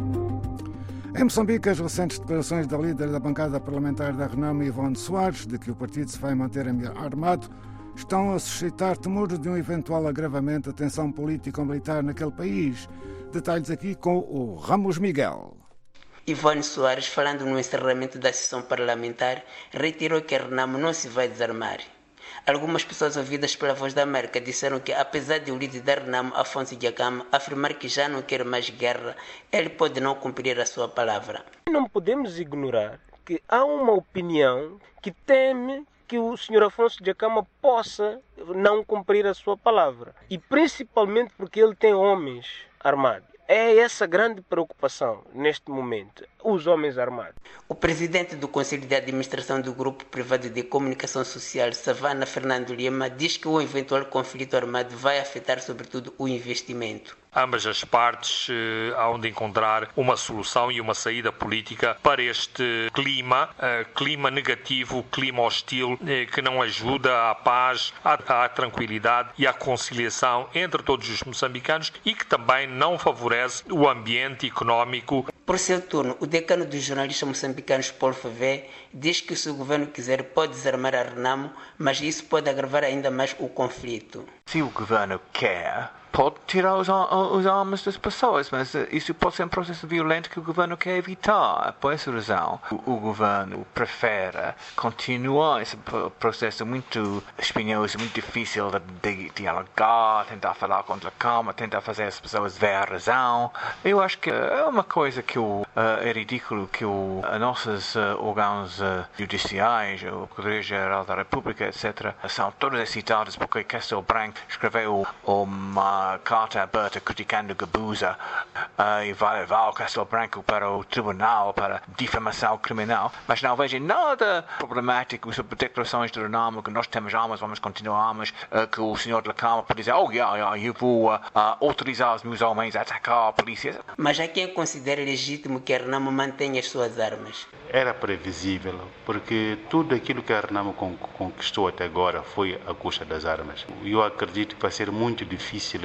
Em Moçambique, as recentes declarações da líder da bancada parlamentar da Renamo, Ivone Soares, de que o partido se vai manter armado, estão a suscitar temores de um eventual agravamento da tensão político-militar naquele país. Detalhes aqui com o Ramos Miguel. Ivone Soares, falando no encerramento da sessão parlamentar, reiterou que a Renamo não se vai desarmar. Algumas pessoas ouvidas pela Voz da América disseram que, apesar de o líder da Renamo, Afonso Dhlakama, afirmar que já não quer mais guerra, ele pode não cumprir a sua palavra. Não podemos ignorar que há uma opinião que teme que o senhor Afonso Dhlakama possa não cumprir a sua palavra. E principalmente porque ele tem homens armados. É essa grande preocupação neste momento, os homens armados. O presidente do Conselho de Administração do Grupo Privado de Comunicação Social, Savana Fernando Lima, diz que o eventual conflito armado vai afetar sobretudo o investimento. Ambas as partes eh, hão de encontrar uma solução e uma saída política para este clima, eh, clima negativo, clima hostil, eh, que não ajuda à paz, à, à tranquilidade e à conciliação entre todos os moçambicanos e que também não favorece o ambiente económico. Por seu turno, o decano dos jornalistas moçambicanos, Paulo Favé, diz que se o governo quiser pode desarmar a Renamo, mas isso pode agravar ainda mais o conflito. Se o governo quer, pode tirar os, os armas das pessoas, mas isso pode ser um processo violento que o governo quer evitar. Por essa razão, o, o governo prefere continuar esse processo muito espinhoso, muito difícil de, de dialogar, tentar falar contra a calma, tentar fazer as pessoas ver a razão. Eu acho que é uma coisa que o, uh, é ridículo que o, uh, nossos uh, órgãos uh, judiciais, o Poder-Geral da República, etcétera, são todos excitados porque Castelo Branco escreveu uma carta aberta criticando Gabuza uh, e vai levar o Castelo Branco para o tribunal para difamação criminal, mas não vejo nada problemático sobre declarações de Renamo que nós temos armas, vamos continuar armas, uh, que o senhor Dhlakama pode dizer, oh, yeah, yeah, eu vou uh, uh, autorizar os meus homens a atacar a polícia. Mas há quem considera legítimo que a Renamo mantenha as suas armas. Era previsível, porque tudo aquilo que a Renamo conquistou até agora foi à custa das armas. Eu acredito que vai ser muito difícil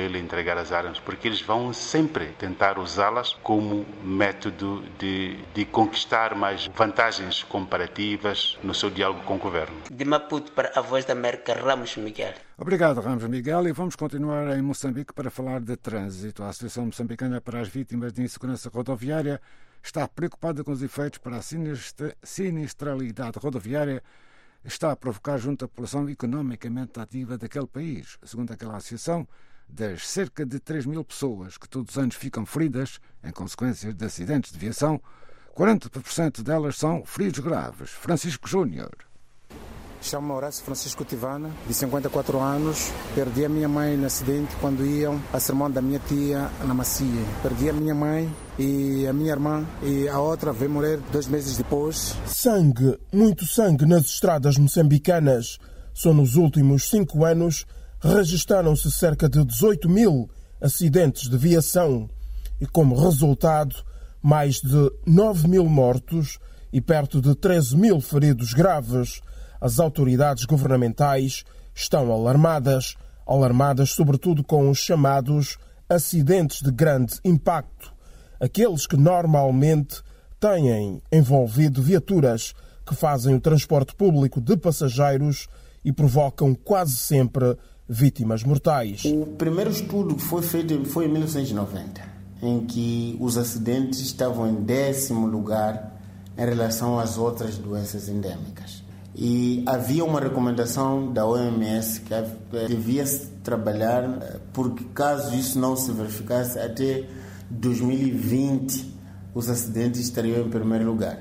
ele entregar as armas, porque eles vão sempre tentar usá-las como método de, de conquistar mais vantagens comparativas no seu diálogo com o governo. De Maputo para a Voz da América, Ramos Miguel. Obrigado, Ramos Miguel. E vamos continuar em Moçambique para falar de trânsito. A Associação Moçambicana para as Vítimas de Insegurança Rodoviária está preocupada com os efeitos para a sinistra, sinistralidade rodoviária está a provocar junto à população economicamente ativa daquele país. Segundo aquela associação, das cerca de três mil pessoas que todos os anos ficam feridas em consequência de acidentes de viação, quarenta por cento delas são feridos graves. Francisco Júnior. Chamo-me Horácio Francisco Tivana, de cinquenta e quatro anos. Perdi a minha mãe no acidente quando iam a sermão da minha tia na Macia. Perdi a minha mãe e a minha irmã, e a outra veio morrer dois meses depois. Sangue, muito sangue nas estradas moçambicanas. Só nos últimos cinco anos registaram-se cerca de dezoito mil acidentes de viação e, como resultado, mais de nove mil mortos e perto de treze mil feridos graves. As autoridades governamentais estão alarmadas, alarmadas sobretudo com os chamados acidentes de grande impacto, aqueles que normalmente têm envolvido viaturas que fazem o transporte público de passageiros e provocam quase sempre vítimas mortais. O primeiro estudo que foi feito foi em mil novecentos e noventa, em que os acidentes estavam em décimo lugar em relação às outras doenças endêmicas. E havia uma recomendação da O M S que devia-se trabalhar, porque caso isso não se verificasse, até dois mil e vinte os acidentes estariam em primeiro lugar.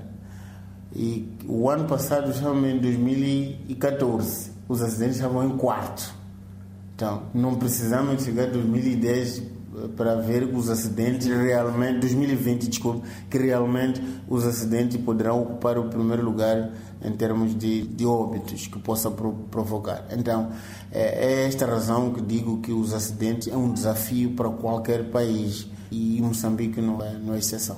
E o ano passado, em dois mil e catorze, os acidentes estavam em quarto. Então, não precisamos chegar a dois mil e dez para ver os acidentes realmente, dois mil e vinte, desculpe, que realmente os acidentes poderão ocupar o primeiro lugar em termos de, de óbitos que possa pro, provocar. Então, é, é esta razão que digo que os acidentes é um desafio para qualquer país e Moçambique não é, não é exceção.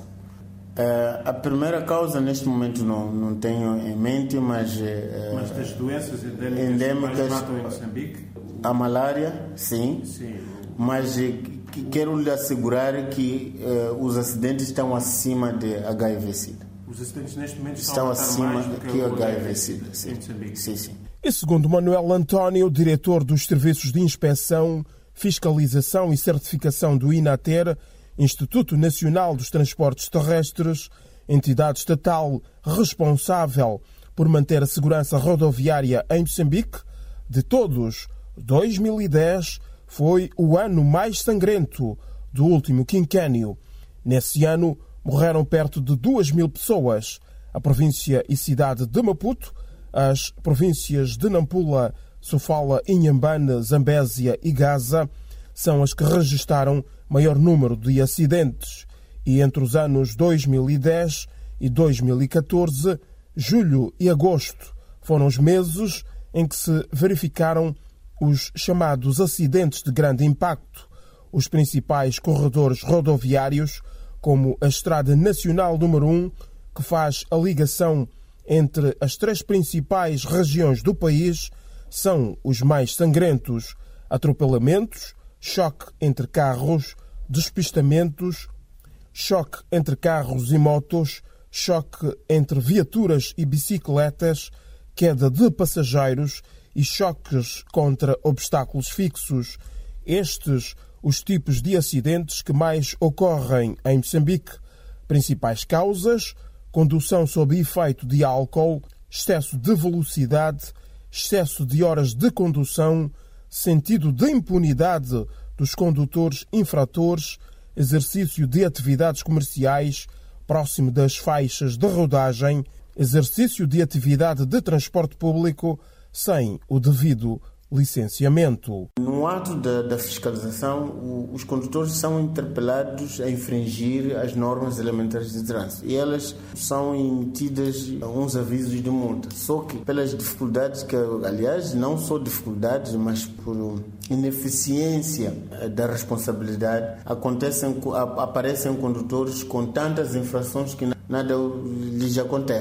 É, a primeira causa, neste momento, não, não tenho em mente, mas... É, mas das doenças endêmicas, endêmicas que mais matam em Moçambique? A malária, sim. Sim. Mas quero lhe assegurar que uh, os acidentes estão acima de H I V-Sida. Os acidentes neste momento estão, estão acima mais do que, que o H I V-Sida. Sim. Sim, sim. E segundo Manuel António, diretor dos Serviços de Inspeção, Fiscalização e Certificação do INATER, Instituto Nacional dos Transportes Terrestres, entidade estatal responsável por manter a segurança rodoviária em Moçambique, de todos, dois mil e dez foi o ano mais sangrento do último quinquênio. Nesse ano, morreram perto de duas mil pessoas. A província e cidade de Maputo, as províncias de Nampula, Sofala, Inhambane, Zambésia e Gaza são as que registaram maior número de acidentes. E entre os anos dois mil e dez e dois mil e catorze, julho e agosto foram os meses em que se verificaram os chamados acidentes de grande impacto. Os principais corredores rodoviários, como a Estrada Nacional número um, que faz a ligação entre as três principais regiões do país, são os mais sangrentos. Atropelamentos, choque entre carros, despistamentos, choque entre carros e motos, choque entre viaturas e bicicletas, queda de passageiros e choques contra obstáculos fixos. Estes os tipos de acidentes que mais ocorrem em Moçambique. Principais causas: condução sob efeito de álcool, excesso de velocidade, excesso de horas de condução, sentido de impunidade dos condutores infratores, exercício de atividades comerciais próximo das faixas de rodagem, exercício de atividade de transporte público sem o devido licenciamento. No ato da, da fiscalização, o, os condutores são interpelados a infringir as normas elementares de trânsito e elas são emitidas uns avisos de multa. Só que pelas dificuldades, que aliás não só dificuldades, mas por ineficiência da responsabilidade, acontecem, aparecem condutores com tantas infrações que nada lhes acontece.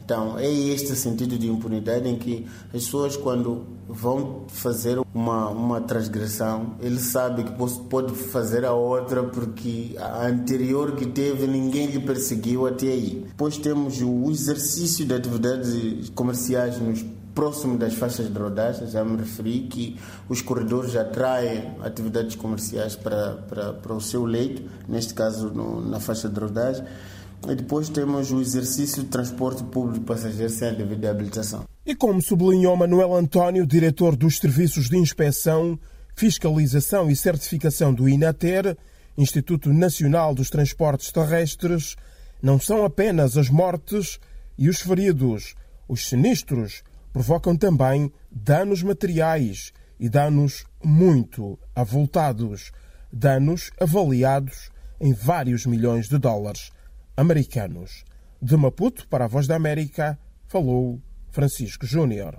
Então, é este sentido de impunidade em que as pessoas, quando vão fazer uma, uma transgressão, ele sabe que pode fazer a outra porque a anterior que teve ninguém lhe perseguiu até aí. Depois temos o exercício de atividades comerciais nos próximo das faixas de rodagem. Já me referi que os corredores atraem atividades comerciais para, para, para o seu leito, neste caso no, na faixa de rodagem. E depois temos o exercício de transporte público de passageiros sem a devida habilitação. E como sublinhou Manuel António, diretor dos Serviços de Inspeção, Fiscalização e Certificação do INATER, Instituto Nacional dos Transportes Terrestres, não são apenas as mortes e os feridos. Os sinistros provocam também danos materiais e danos muito avultados. Danos avaliados em vários milhões de dólares americanos. De Maputo, para a Voz da América, falou Francisco Júnior.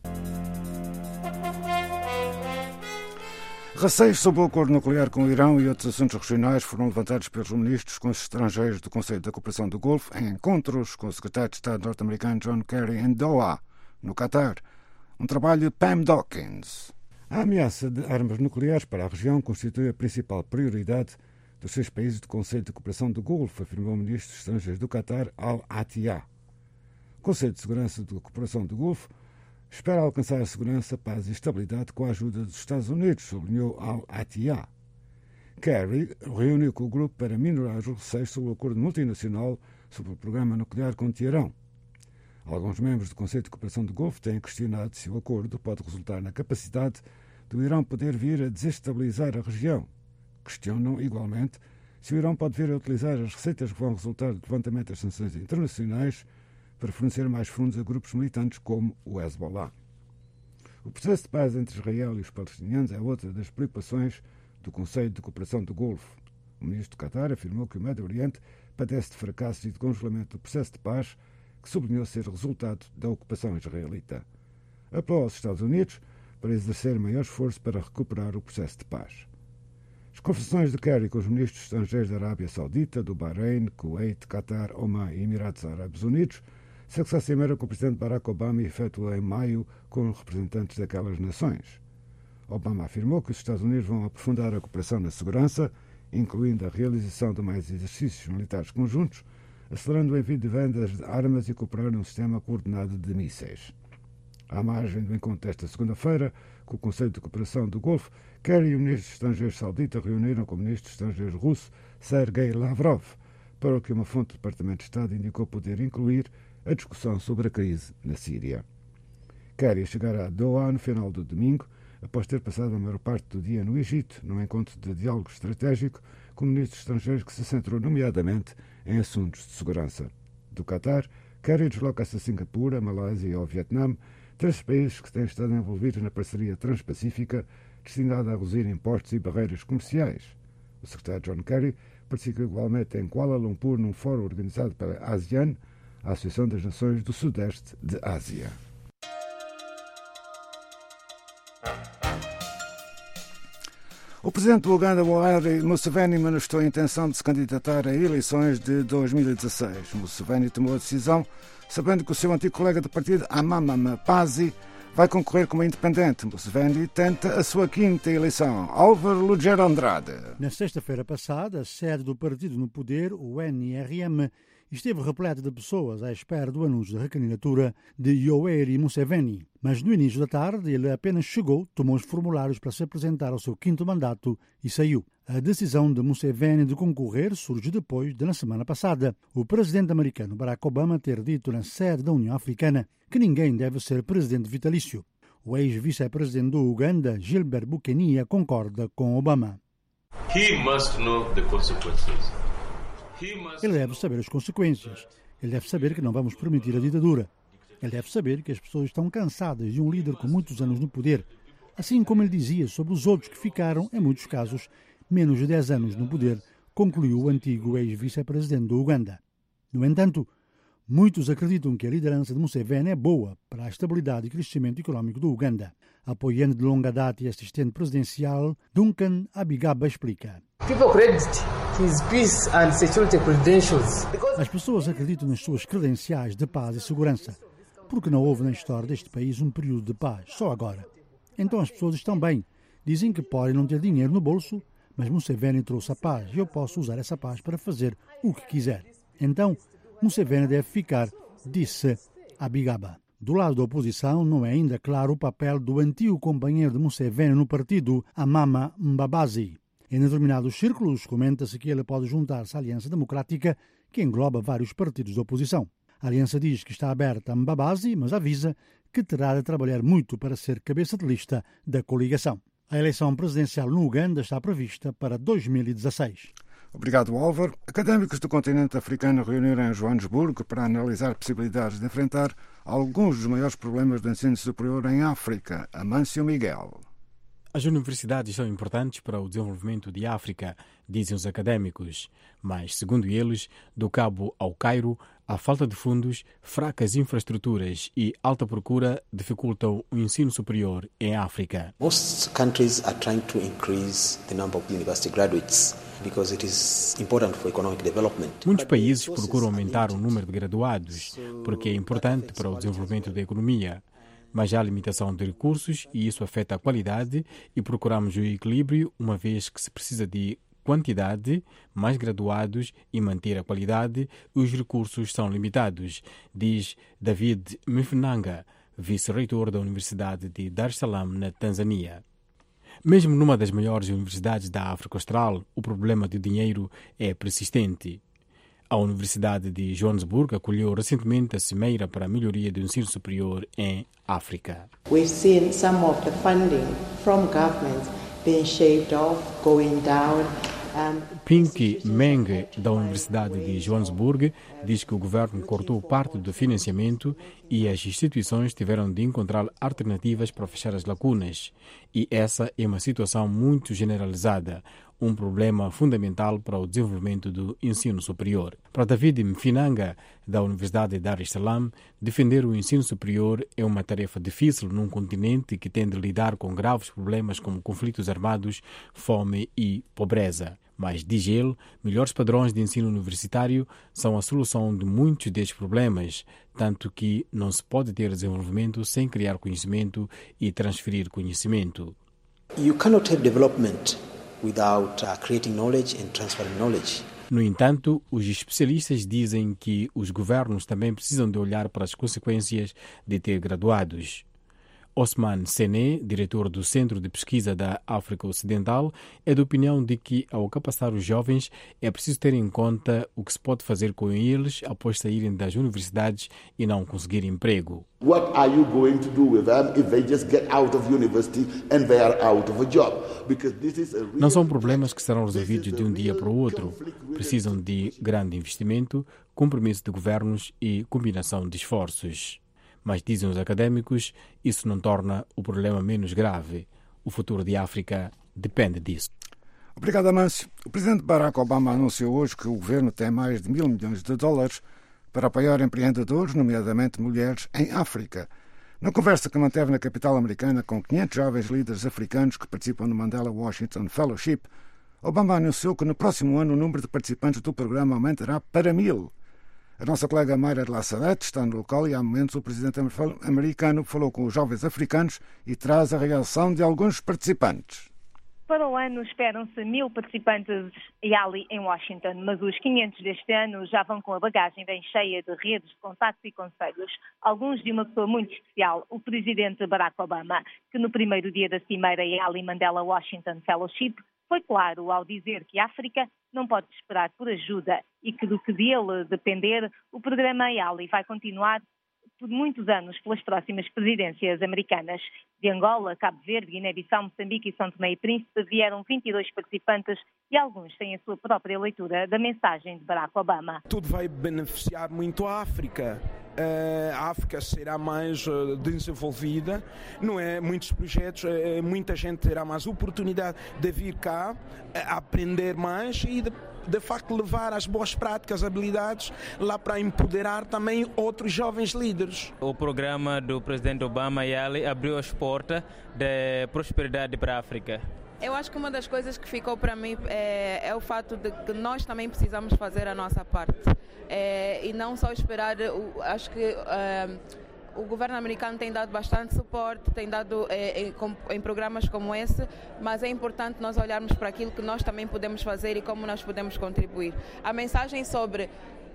Receios sobre o acordo nuclear com o Irão e outros assuntos regionais foram levantados pelos ministros com os estrangeiros do Conselho da Cooperação do Golfo em encontros com o secretário de Estado norte-americano John Kerry em Doha, no Catar. Um trabalho de Pam Dawkins. A ameaça de armas nucleares para a região constitui a principal prioridade dos seis países do Conselho de Cooperação do Golfo, afirmou o ministro dos Estrangeiros do Catar, Al-Attiyah. O Conselho de Segurança da Cooperação do Golfo espera alcançar a segurança, paz e estabilidade com a ajuda dos Estados Unidos, sublinhou Al-Attiyah. Kerry reuniu com o grupo para minorar os receios sobre o acordo multinacional sobre o programa nuclear com o Teherão. Alguns membros do Conselho de Cooperação do Golfo têm questionado se o acordo pode resultar na capacidade do Irão poder vir a desestabilizar a região. Questionam, igualmente, se o Irão pode vir a utilizar as receitas que vão resultar do levantamento das sanções internacionais para fornecer mais fundos a grupos militantes como o Hezbollah. O processo de paz entre Israel e os palestinianos é outra das preocupações do Conselho de Cooperação do Golfo. O ministro do Catar afirmou que o Médio Oriente padece de fracassos e de congelamento do processo de paz, que sublinhou ser resultado da ocupação israelita. Apelou aos Estados Unidos para exercer maior esforço para recuperar o processo de paz. As conversações de Kerry com os ministros estrangeiros da Arábia Saudita, do Bahrein, Kuwait, Catar, Oman e Emirados Árabes Unidos segue-se à cimeira que o presidente Barack Obama efetuou em maio com representantes daquelas nações. Obama afirmou que os Estados Unidos vão aprofundar a cooperação na segurança, incluindo a realização de mais exercícios militares conjuntos, acelerando o envio de vendas de armas e cooperar num sistema coordenado de mísseis. À margem do encontro desta segunda-feira, com o Conselho de Cooperação do Golfo, Kerry e o ministro dos Estrangeiros saudita reuniram com o ministro dos Estrangeiros russo, Sergei Lavrov, para o que uma fonte do Departamento de Estado indicou poder incluir a discussão sobre a crise na Síria. Kerry chegará a Doha no final do domingo, após ter passado a maior parte do dia no Egito, num encontro de diálogo estratégico com ministros estrangeiros que se centrou nomeadamente em assuntos de segurança. Do Catar, Kerry desloca-se a Singapura, a Malásia e ao Vietnã, três países que têm estado envolvidos na parceria transpacífica destinada a reduzir impostos e barreiras comerciais. O secretário John Kerry participou igualmente em Kuala Lumpur num fórum organizado pela ASEAN, a Associação das Nações do Sudeste de Ásia. O presidente do Uganda, Yoweri Museveni, manifestou a intenção de se candidatar a eleições de dois mil e dezasseis. Museveni tomou a decisão sabendo que o seu antigo colega de partido, Amama Mbabazi, vai concorrer como independente. Museveni tenta a sua quinta eleição. Álvaro Lugero Andrade. Na sexta-feira passada, a sede do partido no poder, o N R M, esteve repleta de pessoas à espera do anúncio da recandidatura de Yoweri Museveni. Mas no início da tarde ele apenas chegou, tomou os formulários para se apresentar ao seu quinto mandato e saiu. A decisão de Museveni de concorrer surge depois de, na semana passada, o presidente americano Barack Obama ter dito na sede da União Africana que ninguém deve ser presidente vitalício. O ex-vice-presidente do Uganda, Gilbert Bukenia, concorda com Obama. He must know the consequences. Ele deve saber as consequências. Ele deve saber que não vamos permitir a ditadura. Ele deve saber que as pessoas estão cansadas de um líder com muitos anos no poder, assim como ele dizia sobre os outros que ficaram, em muitos casos, menos de dez anos no poder, concluiu o antigo ex-vice-presidente do Uganda. No entanto, Muitos acreditam que a liderança de Museveni é boa para a estabilidade e crescimento econômico do Uganda. Apoiando de longa data e assistente presidencial, Duncan Abigaba explica. As pessoas acreditam nas suas credenciais de paz e segurança, porque não houve na história deste país um período de paz, só agora. Então as pessoas estão bem. Dizem que podem não ter dinheiro no bolso, mas Museveni trouxe a paz e eu posso usar essa paz para fazer o que quiser. Então, Museveni deve ficar, disse Abigaba. Do lado da oposição, não é ainda claro o papel do antigo companheiro de Museveni no partido, Amama Mbabazi. Em determinados círculos, comenta-se que ele pode juntar-se à Aliança Democrática, que engloba vários partidos de oposição. A aliança diz que está aberta a Mbabazi, mas avisa que terá de trabalhar muito para ser cabeça de lista da coligação. A eleição presidencial no Uganda está prevista para dois mil e dezasseis. Obrigado, Álvaro. Académicos do continente africano reuniram em Joanesburgo para analisar possibilidades de enfrentar alguns dos maiores problemas do ensino superior em África. Amâncio Miguel. As universidades são importantes para o desenvolvimento de África, dizem os académicos, mas, segundo eles, do Cabo ao Cairo, a falta de fundos, fracas infraestruturas e alta procura dificultam o ensino superior em África. Most countries are trying to increase the number of university graduates because it is important for economic development. Muitos países procuram aumentar o número de graduados porque é importante para o desenvolvimento da economia. Mas há limitação de recursos e isso afeta a qualidade e procuramos o equilíbrio, uma vez que se precisa de quantidade, mais graduados e manter a qualidade, os recursos são limitados, diz David Mfinanga, vice-reitor da Universidade de Dar es Salaam, na Tanzânia. Mesmo numa das maiores universidades da África Austral, o problema de dinheiro é persistente. A Universidade de Joanesburgo acolheu recentemente a Cimeira para a Melhoria do Ensino Superior em África. We've seen some of the funding from governments being shaved off, going down. Pinky Meng, da Universidade de Joanesburgo, diz que o governo cortou parte do financiamento e as instituições tiveram de encontrar alternativas para fechar as lacunas. E essa é uma situação muito generalizada, um problema fundamental para o desenvolvimento do ensino superior. Para David Mfinanga, da Universidade de Dar es Salaam, defender o ensino superior é uma tarefa difícil num continente que tem de lidar com graves problemas como conflitos armados, fome e pobreza. Mas, diz ele, melhores padrões de ensino universitário são a solução de muitos destes problemas, tanto que não se pode ter desenvolvimento sem criar conhecimento e transferir conhecimento. You cannot have development without uh, creating knowledge and transferring knowledge. No entanto, os especialistas dizem que os governos também precisam de olhar para as consequências de ter graduados. Osman Sene, diretor do Centro de Pesquisa da África Ocidental, é da opinião de que, ao capacitar os jovens, é preciso ter em conta o que se pode fazer com eles após saírem das universidades e não conseguir emprego. What are you going to do with them if they just get out of university and they are out of a job? Because this is a real... Não são problemas que serão resolvidos de um dia para o outro. Precisam de grande investimento, compromisso de governos e combinação de esforços. Mas, dizem os académicos, isso não torna o problema menos grave. O futuro de África depende disso. Obrigado, Amâncio. O presidente Barack Obama anunciou hoje que o governo tem mais de mil milhões de dólares para apoiar empreendedores, nomeadamente mulheres, em África. Na conversa que manteve na capital americana com quinhentos jovens líderes africanos que participam no Mandela Washington Fellowship, Obama anunciou que no próximo ano o número de participantes do programa aumentará para mil. A nossa colega Mayra de La Salette está no local e há momentos o presidente americano falou com os jovens africanos e traz a reação de alguns participantes. Para o ano esperam-se mil participantes YALI em Washington, mas os quinhentos deste ano já vão com a bagagem bem cheia de redes de contactos e conselhos, alguns de uma pessoa muito especial, o presidente Barack Obama, que no primeiro dia da cimeira YALI Mandela Washington Fellowship foi claro ao dizer que a África não pode esperar por ajuda e que do que dele depender, o programa YALI vai continuar por muitos anos pelas próximas presidências americanas. De Angola, Cabo Verde, Guiné-Bissau, Moçambique e São Tomé e Príncipe vieram vinte e dois participantes e alguns têm a sua própria leitura da mensagem de Barack Obama. Tudo vai beneficiar muito a África. A África será mais desenvolvida, não é? Muitos projetos, muita gente terá mais oportunidade de vir cá, aprender mais e de de facto levar as boas práticas, habilidades lá para empoderar também outros jovens líderes. O programa do presidente Obama e Ali abriu as portas de prosperidade para a África. Eu acho que uma das coisas que ficou para mim é, é o fato de que nós também precisamos fazer a nossa parte é, e não só esperar. Acho que é, o governo americano tem dado bastante suporte, tem dado é, em, em programas como esse, mas é importante nós olharmos para aquilo que nós também podemos fazer e como nós podemos contribuir. A mensagem sobre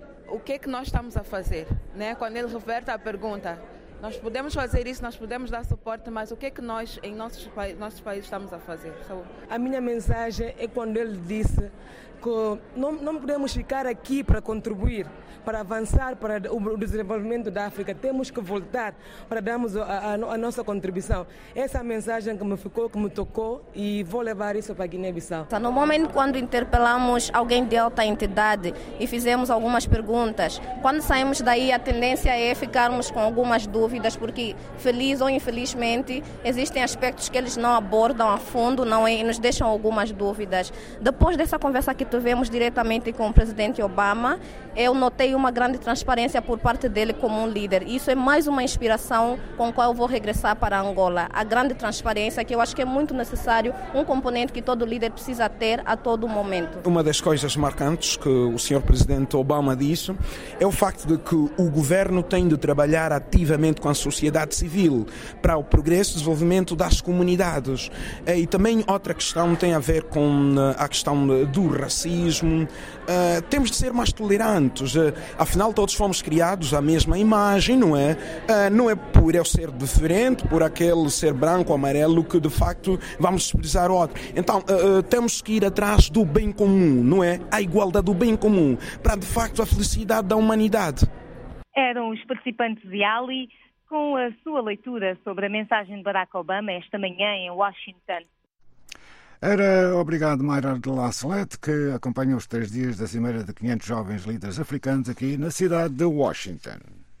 o que é que nós estamos a fazer, né? Quando ele reverte a pergunta, nós podemos fazer isso, nós podemos dar suporte, mas o que é que nós, em nossos, nossos países, estamos a fazer? A minha mensagem é quando ele disse que não, não podemos ficar aqui para contribuir, para avançar para o desenvolvimento da África. Temos que voltar para darmos a, a, a nossa contribuição. Essa é a mensagem que me ficou, que me tocou, e vou levar isso para a Guiné-Bissau. No momento quando interpelamos alguém de alta entidade e fizemos algumas perguntas, quando saímos daí a tendência é ficarmos com algumas dúvidas, porque feliz ou infelizmente existem aspectos que eles não abordam a fundo, não é, e nos deixam algumas dúvidas. Depois dessa conversa que tivemos diretamente com o presidente Obama, eu notei uma grande transparência por parte dele como um líder. Isso é mais uma inspiração com a qual eu vou regressar para Angola. A grande transparência, que eu acho que é muito necessário, um componente que todo líder precisa ter a todo momento. Uma das coisas marcantes que o senhor presidente Obama disse é o facto de que o governo tem de trabalhar ativamente com a sociedade civil para o progresso e desenvolvimento das comunidades. E também outra questão tem a ver com a questão do racismo. Uh, temos de ser mais tolerantes. Uh, afinal, todos fomos criados à mesma imagem, não é? Uh, não é por eu ser diferente, por aquele ser branco ou amarelo, que de facto vamos desprezar o outro. Então, uh, uh, temos que ir atrás do bem comum, não é? A igualdade do bem comum, para de facto a felicidade da humanidade. Eram os participantes de Ali com a sua leitura sobre a mensagem de Barack Obama esta manhã em Washington. Era obrigado Mayra de La Salette, que acompanhou os três dias da Cimeira de quinhentos jovens líderes africanos aqui na cidade de Washington.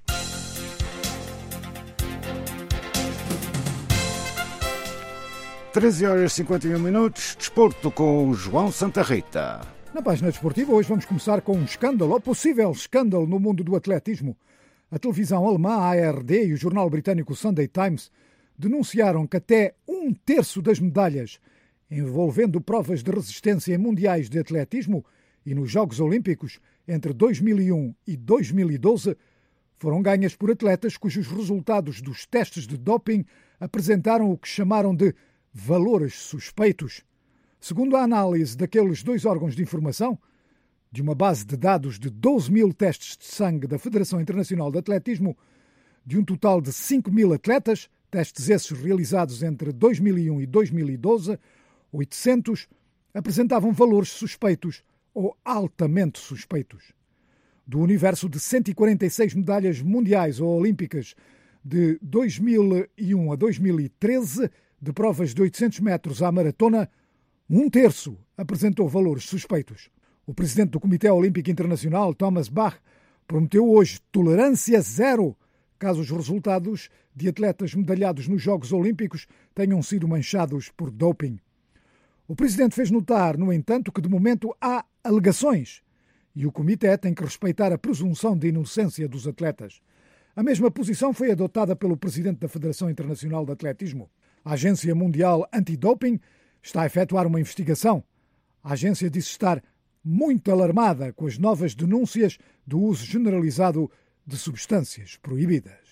treze horas e cinquenta e um minutos, desporto com o João Santa Rita. Na página desportiva, hoje vamos começar com um escândalo, ou possível escândalo no mundo do atletismo. A televisão alemã A R D e o jornal britânico Sunday Times denunciaram que até um terço das medalhas envolvendo provas de resistência em mundiais de atletismo e nos Jogos Olímpicos entre dois mil e um e dois mil e doze foram ganhas por atletas cujos resultados dos testes de doping apresentaram o que chamaram de valores suspeitos. Segundo a análise daqueles dois órgãos de informação, de uma base de dados de doze mil testes de sangue da Federação Internacional de Atletismo, de um total de cinco mil atletas, testes esses realizados entre dois mil e um e dois mil e doze, oitocentos apresentavam valores suspeitos ou altamente suspeitos. Do universo de cento e quarenta e seis medalhas mundiais ou olímpicas de dois mil e um a dois mil e treze, de provas de oitocentos metros à maratona, um terço apresentou valores suspeitos. O presidente do Comitê Olímpico Internacional, Thomas Bach, prometeu hoje tolerância zero caso os resultados de atletas medalhados nos Jogos Olímpicos tenham sido manchados por doping. O presidente fez notar, no entanto, que de momento há alegações e o comitê tem que respeitar a presunção de inocência dos atletas. A mesma posição foi adotada pelo presidente da Federação Internacional de Atletismo. A Agência Mundial Antidoping está a efetuar uma investigação. A agência disse estar muito alarmada com as novas denúncias do uso generalizado de substâncias proibidas.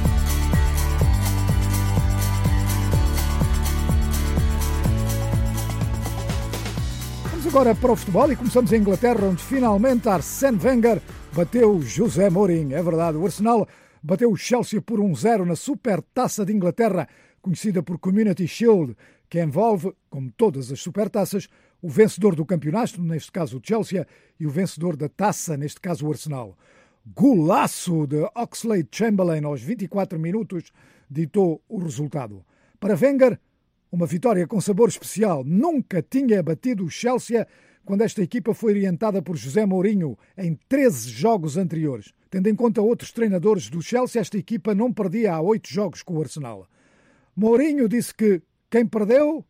Agora para o futebol e começamos em Inglaterra, onde finalmente Arsène Wenger bateu José Mourinho. É verdade, o Arsenal bateu o Chelsea por um zero na Supertaça de Inglaterra, conhecida por Community Shield, que envolve, como todas as supertaças, o vencedor do campeonato, neste caso o Chelsea, e o vencedor da taça, neste caso o Arsenal. Golaço de Oxlade-Chamberlain aos vinte e quatro minutos ditou o resultado. Para Wenger, uma vitória com sabor especial. Nunca tinha batido o Chelsea quando esta equipa foi orientada por José Mourinho em treze jogos anteriores. Tendo em conta outros treinadores do Chelsea, esta equipa não perdia há oito jogos com o Arsenal. Mourinho disse que quem perdeu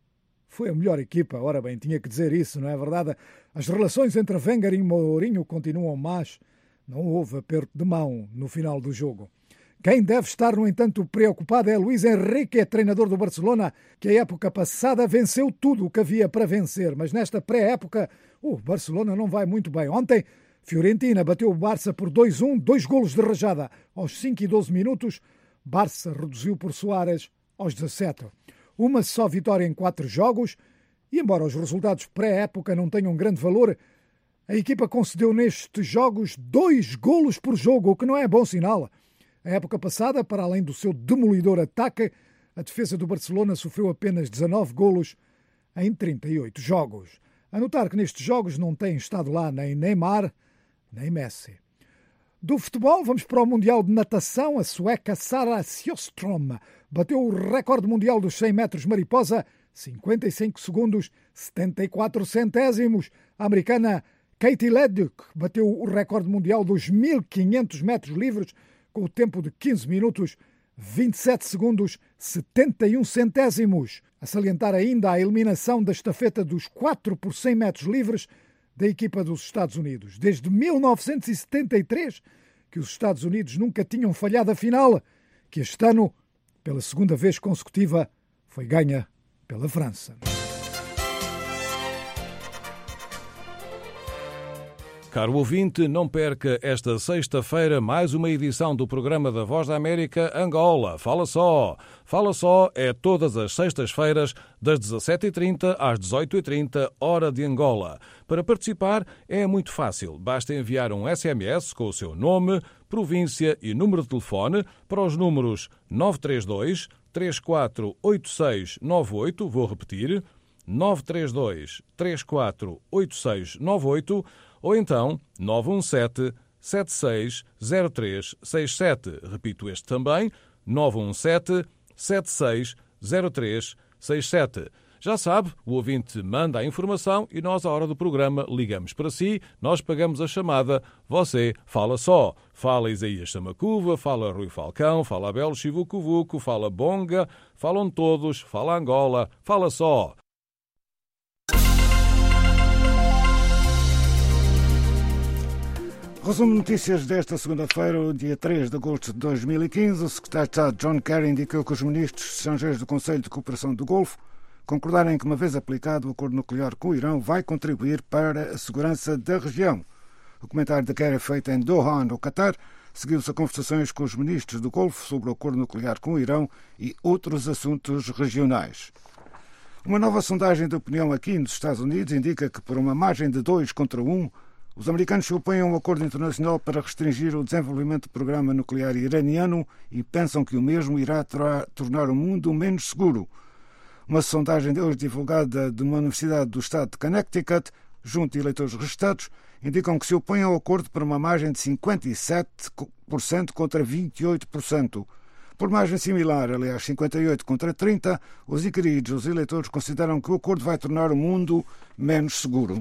foi a melhor equipa. Ora bem, tinha que dizer isso, não é verdade? As relações entre Wenger e Mourinho continuam más. Não houve aperto de mão no final do jogo. Quem deve estar, no entanto, preocupado é Luís Henrique, treinador do Barcelona, que a época passada venceu tudo o que havia para vencer. Mas nesta pré-época, o Barcelona não vai muito bem. Ontem, Fiorentina bateu o Barça por dois a um, dois golos de rajada aos cinco e doze minutos. Barça reduziu por Suárez aos dezassete. Uma só vitória em quatro jogos. E embora os resultados pré-época não tenham grande valor, a equipa concedeu nestes jogos dois golos por jogo, o que não é bom sinal. A época passada, para além do seu demolidor ataque, a defesa do Barcelona sofreu apenas dezanove golos em trinta e oito jogos. A notar que nestes jogos não têm estado lá nem Neymar, nem Messi. Do futebol, vamos para o Mundial de Natação. A sueca Sara Sjöström bateu o recorde mundial dos cem metros mariposa, cinquenta e cinco segundos, setenta e quatro centésimos. A americana Katie Ledeck bateu o recorde mundial dos mil e quinhentos metros livres, com o tempo de quinze minutos, vinte e sete segundos, setenta e um centésimos. A salientar ainda a eliminação da estafeta dos quatro por cem metros livres da equipa dos Estados Unidos. Desde mil novecentos e setenta e três, que os Estados Unidos nunca tinham falhado a final, que este ano, pela segunda vez consecutiva, foi ganha pela França. Caro ouvinte, não perca esta sexta-feira mais uma edição do programa da Voz da América Angola. Fala só! Fala só é todas as sextas-feiras, das dezassete e trinta às dezoito e trinta, hora de Angola. Para participar é muito fácil. Basta enviar um S M S com o seu nome, província e número de telefone para os números nove três dois, três quatro oito seis nove oito, vou repetir, nove três dois, três quatro oito seis nove oito, ou então nove um sete, sete seis zero três seis sete. Repito este também, nove um sete, sete seis zero três seis sete. Já sabe, o ouvinte manda a informação e nós, à hora do programa, ligamos para si, nós pagamos a chamada, você fala só. Fala Isaías Samacuva, fala Rui Falcão, fala Abel Chivucovuco, fala Bonga, falam todos, fala Angola, fala só. Resumo de notícias desta segunda-feira, dia três de agosto de dois mil e quinze. O secretário de Estado John Kerry indicou que os ministros estrangeiros do Conselho de Cooperação do Golfo concordaram que, uma vez aplicado o acordo nuclear com o Irão, vai contribuir para a segurança da região. O comentário de Kerry, feito em Doha, no Qatar, seguiu-se a conversações com os ministros do Golfo sobre o acordo nuclear com o Irão e outros assuntos regionais. Uma nova sondagem de opinião aqui nos Estados Unidos indica que, por uma margem de dois contra um, os americanos se opõem a um acordo internacional para restringir o desenvolvimento do programa nuclear iraniano e pensam que o mesmo irá tornar o mundo menos seguro. Uma sondagem de hoje divulgada de uma universidade do estado de Connecticut, junto de eleitores registados, indicam que se opõem ao acordo por uma margem de cinquenta e sete por cento contra vinte e oito por cento. Por margem similar, aliás, cinquenta e oito contra trinta, os inquiridos, os eleitores, consideram que o acordo vai tornar o mundo menos seguro.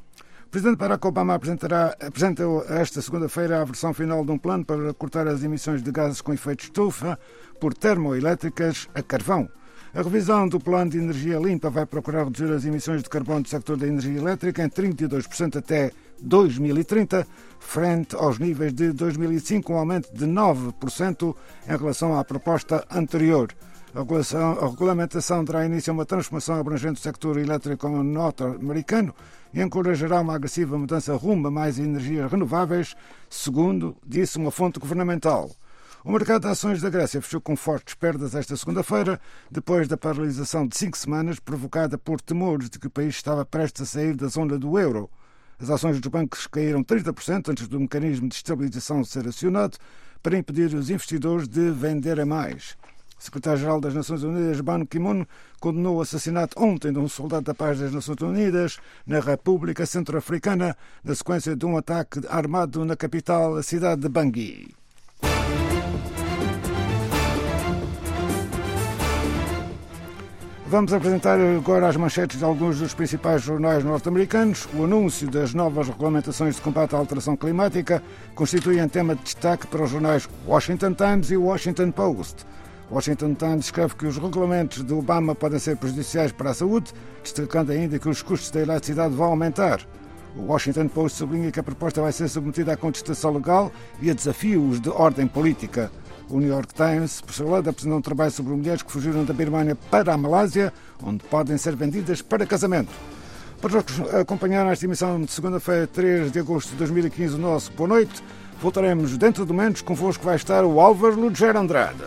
O Presidente Barack Obama apresentará, apresenta esta segunda-feira a versão final de um plano para cortar as emissões de gases com efeito estufa por termoelétricas a carvão. A revisão do Plano de Energia Limpa vai procurar reduzir as emissões de carbono do sector da energia elétrica em trinta e dois por cento até dois mil e trinta, frente aos níveis de dois mil e cinco, um aumento de nove por cento em relação à proposta anterior. A, regulação, a regulamentação dará início a uma transformação abrangente do sector elétrico norte-americano e encorajará uma agressiva mudança rumo a mais energias renováveis, segundo disse uma fonte governamental. O mercado de ações da Grécia fechou com fortes perdas esta segunda-feira, depois da paralisação de cinco semanas provocada por temores de que o país estava prestes a sair da zona do euro. As ações dos bancos caíram trinta por cento antes do mecanismo de estabilização ser acionado para impedir os investidores de venderem mais. O secretário-geral das Nações Unidas, Ban Ki-moon, condenou o assassinato ontem de um soldado da paz das Nações Unidas na República Centro-Africana, na sequência de um ataque armado na capital, a cidade de Bangui. Vamos apresentar agora as manchetes de alguns dos principais jornais norte-americanos. O anúncio das novas regulamentações de combate à alteração climática constitui um tema de destaque para os jornais Washington Times e Washington Post. O Washington Times escreve que os regulamentos de Obama podem ser prejudiciais para a saúde, destacando ainda que os custos da eletricidade vão aumentar. O Washington Post sublinha que a proposta vai ser submetida à contestação legal e a desafios de ordem política. O New York Times, por seu lado, apresentou um trabalho sobre mulheres que fugiram da Birmânia para a Malásia, onde podem ser vendidas para casamento. Para acompanhar esta emissão de segunda-feira, três de agosto de dois mil e quinze, o nosso Boa Noite, voltaremos dentro de momentos. Convosco vai estar o Álvaro Lugero Andrade.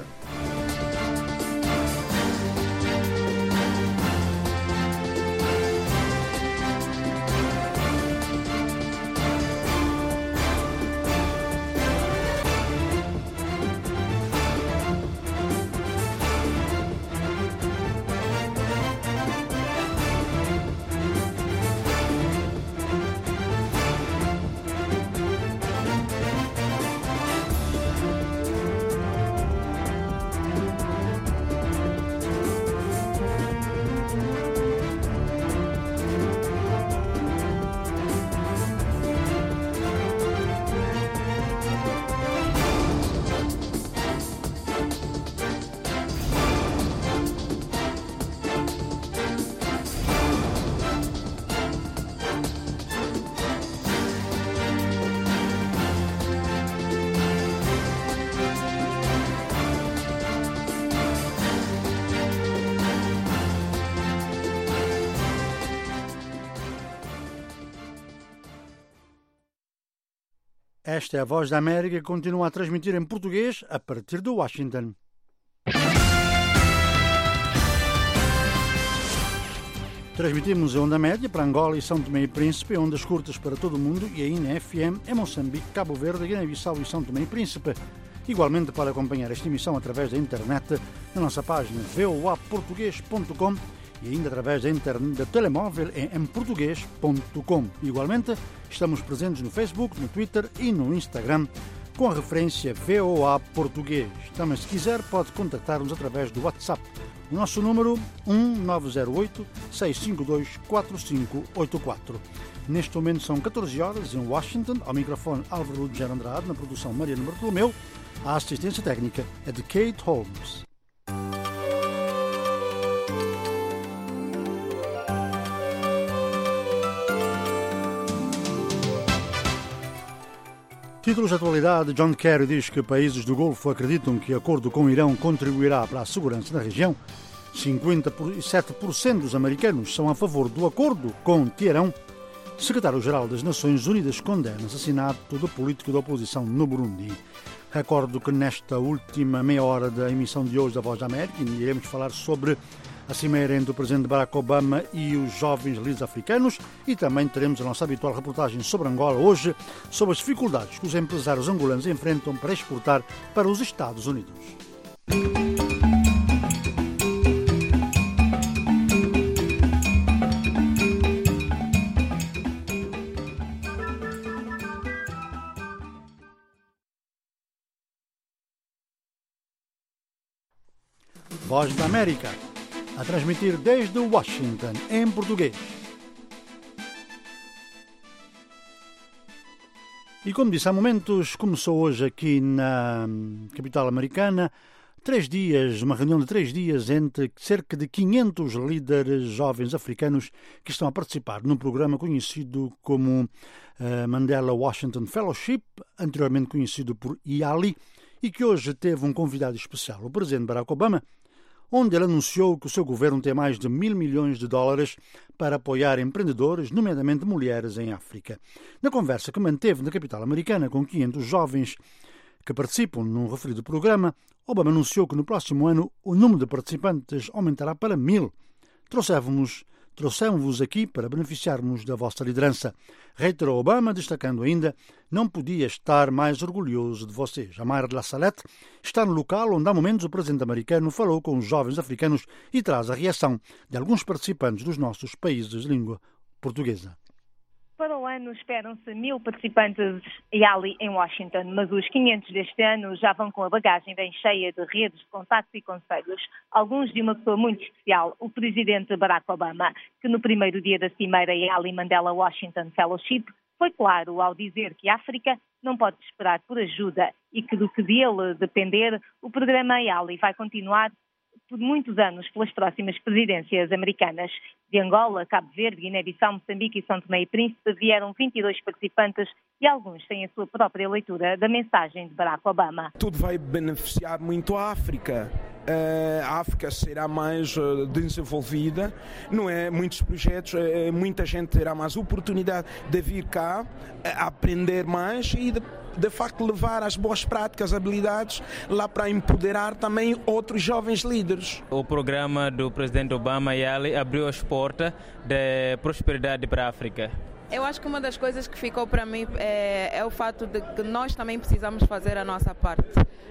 Esta é a Voz da América que continua a transmitir em português a partir de Washington. Transmitimos a onda média para Angola e São Tomé e Príncipe, ondas curtas para todo o mundo e ainda F M em Moçambique, Cabo Verde, Guiné-Bissau e São Tomé e Príncipe. Igualmente pode acompanhar esta emissão através da internet na nossa página v o a português ponto com e ainda através da internet da telemóvel em em português ponto com. Igualmente, estamos presentes no Facebook, no Twitter e no Instagram com a referência V O A Português. Também, se quiser, pode contactar-nos através do WhatsApp. O nosso número um nove zero oito, seis cinco dois, quatro cinco oito quatro. Neste momento são catorze horas em Washington. Ao microfone Álvaro Lugero Andrade, na produção Mariana Bartolomeu. A assistência técnica é de Kate Holmes. Títulos de atualidade. John Kerry diz que países do Golfo acreditam que o acordo com o Irão contribuirá para a segurança da região. cinquenta e sete por cento dos americanos são a favor do acordo com Teherão. Secretário-Geral das Nações Unidas condena o assassinato do político da oposição no Burundi. Recordo que nesta última meia hora da emissão de hoje da Voz da América iremos falar sobre a cimeira entre o presidente Barack Obama e os jovens líderes africanos e também teremos a nossa habitual reportagem sobre Angola hoje, sobre as dificuldades que os empresários angolanos enfrentam para exportar para os Estados Unidos. Voz da América, a transmitir desde Washington, em português. E como disse há momentos, começou hoje aqui na capital americana, três dias, uma reunião de três dias entre cerca de quinhentos líderes jovens africanos que estão a participar num programa conhecido como Mandela Washington Fellowship, anteriormente conhecido por I A L I, e que hoje teve um convidado especial, o presidente Barack Obama, onde ele anunciou que o seu governo tem mais de mil milhões de dólares para apoiar empreendedores, nomeadamente mulheres, em África. Na conversa que manteve na capital americana com quinhentos jovens que participam num referido programa, Obama anunciou que no próximo ano o número de participantes aumentará para mil. Trouxemos Trouxemos-vos aqui para beneficiarmos da vossa liderança. Reiterou Obama, destacando ainda: não podia estar mais orgulhoso de vocês. A Mayra de La Salette está no local onde há momentos o presidente americano falou com os jovens africanos e traz a reação de alguns participantes dos nossos países de língua portuguesa. Para o ano esperam-se mil participantes I A L I em Washington, mas os quinhentos deste ano já vão com a bagagem bem cheia de redes de contactos e conselhos, alguns de uma pessoa muito especial, o presidente Barack Obama, que no primeiro dia da cimeira I A L I Mandela Washington Fellowship Foi claro ao dizer que a África não pode esperar por ajuda e que do que dele depender, o programa I A L I vai continuar por muitos anos pelas próximas presidências americanas. De Angola, Cabo Verde, Guiné-Bissau, Moçambique e São Tomé e Príncipe vieram vinte e dois participantes e alguns têm a sua própria leitura da mensagem de Barack Obama. Tudo vai beneficiar muito a África. A África será mais desenvolvida, não é? Muitos projetos, muita gente terá mais oportunidade de vir cá, aprender mais e de, de facto levar as boas práticas, habilidades lá para empoderar também outros jovens líderes. O programa do presidente Obama I A L I abriu as portas de prosperidade para a África. Eu acho que uma das coisas que ficou para mim é, é o fato de que nós também precisamos fazer a nossa parte.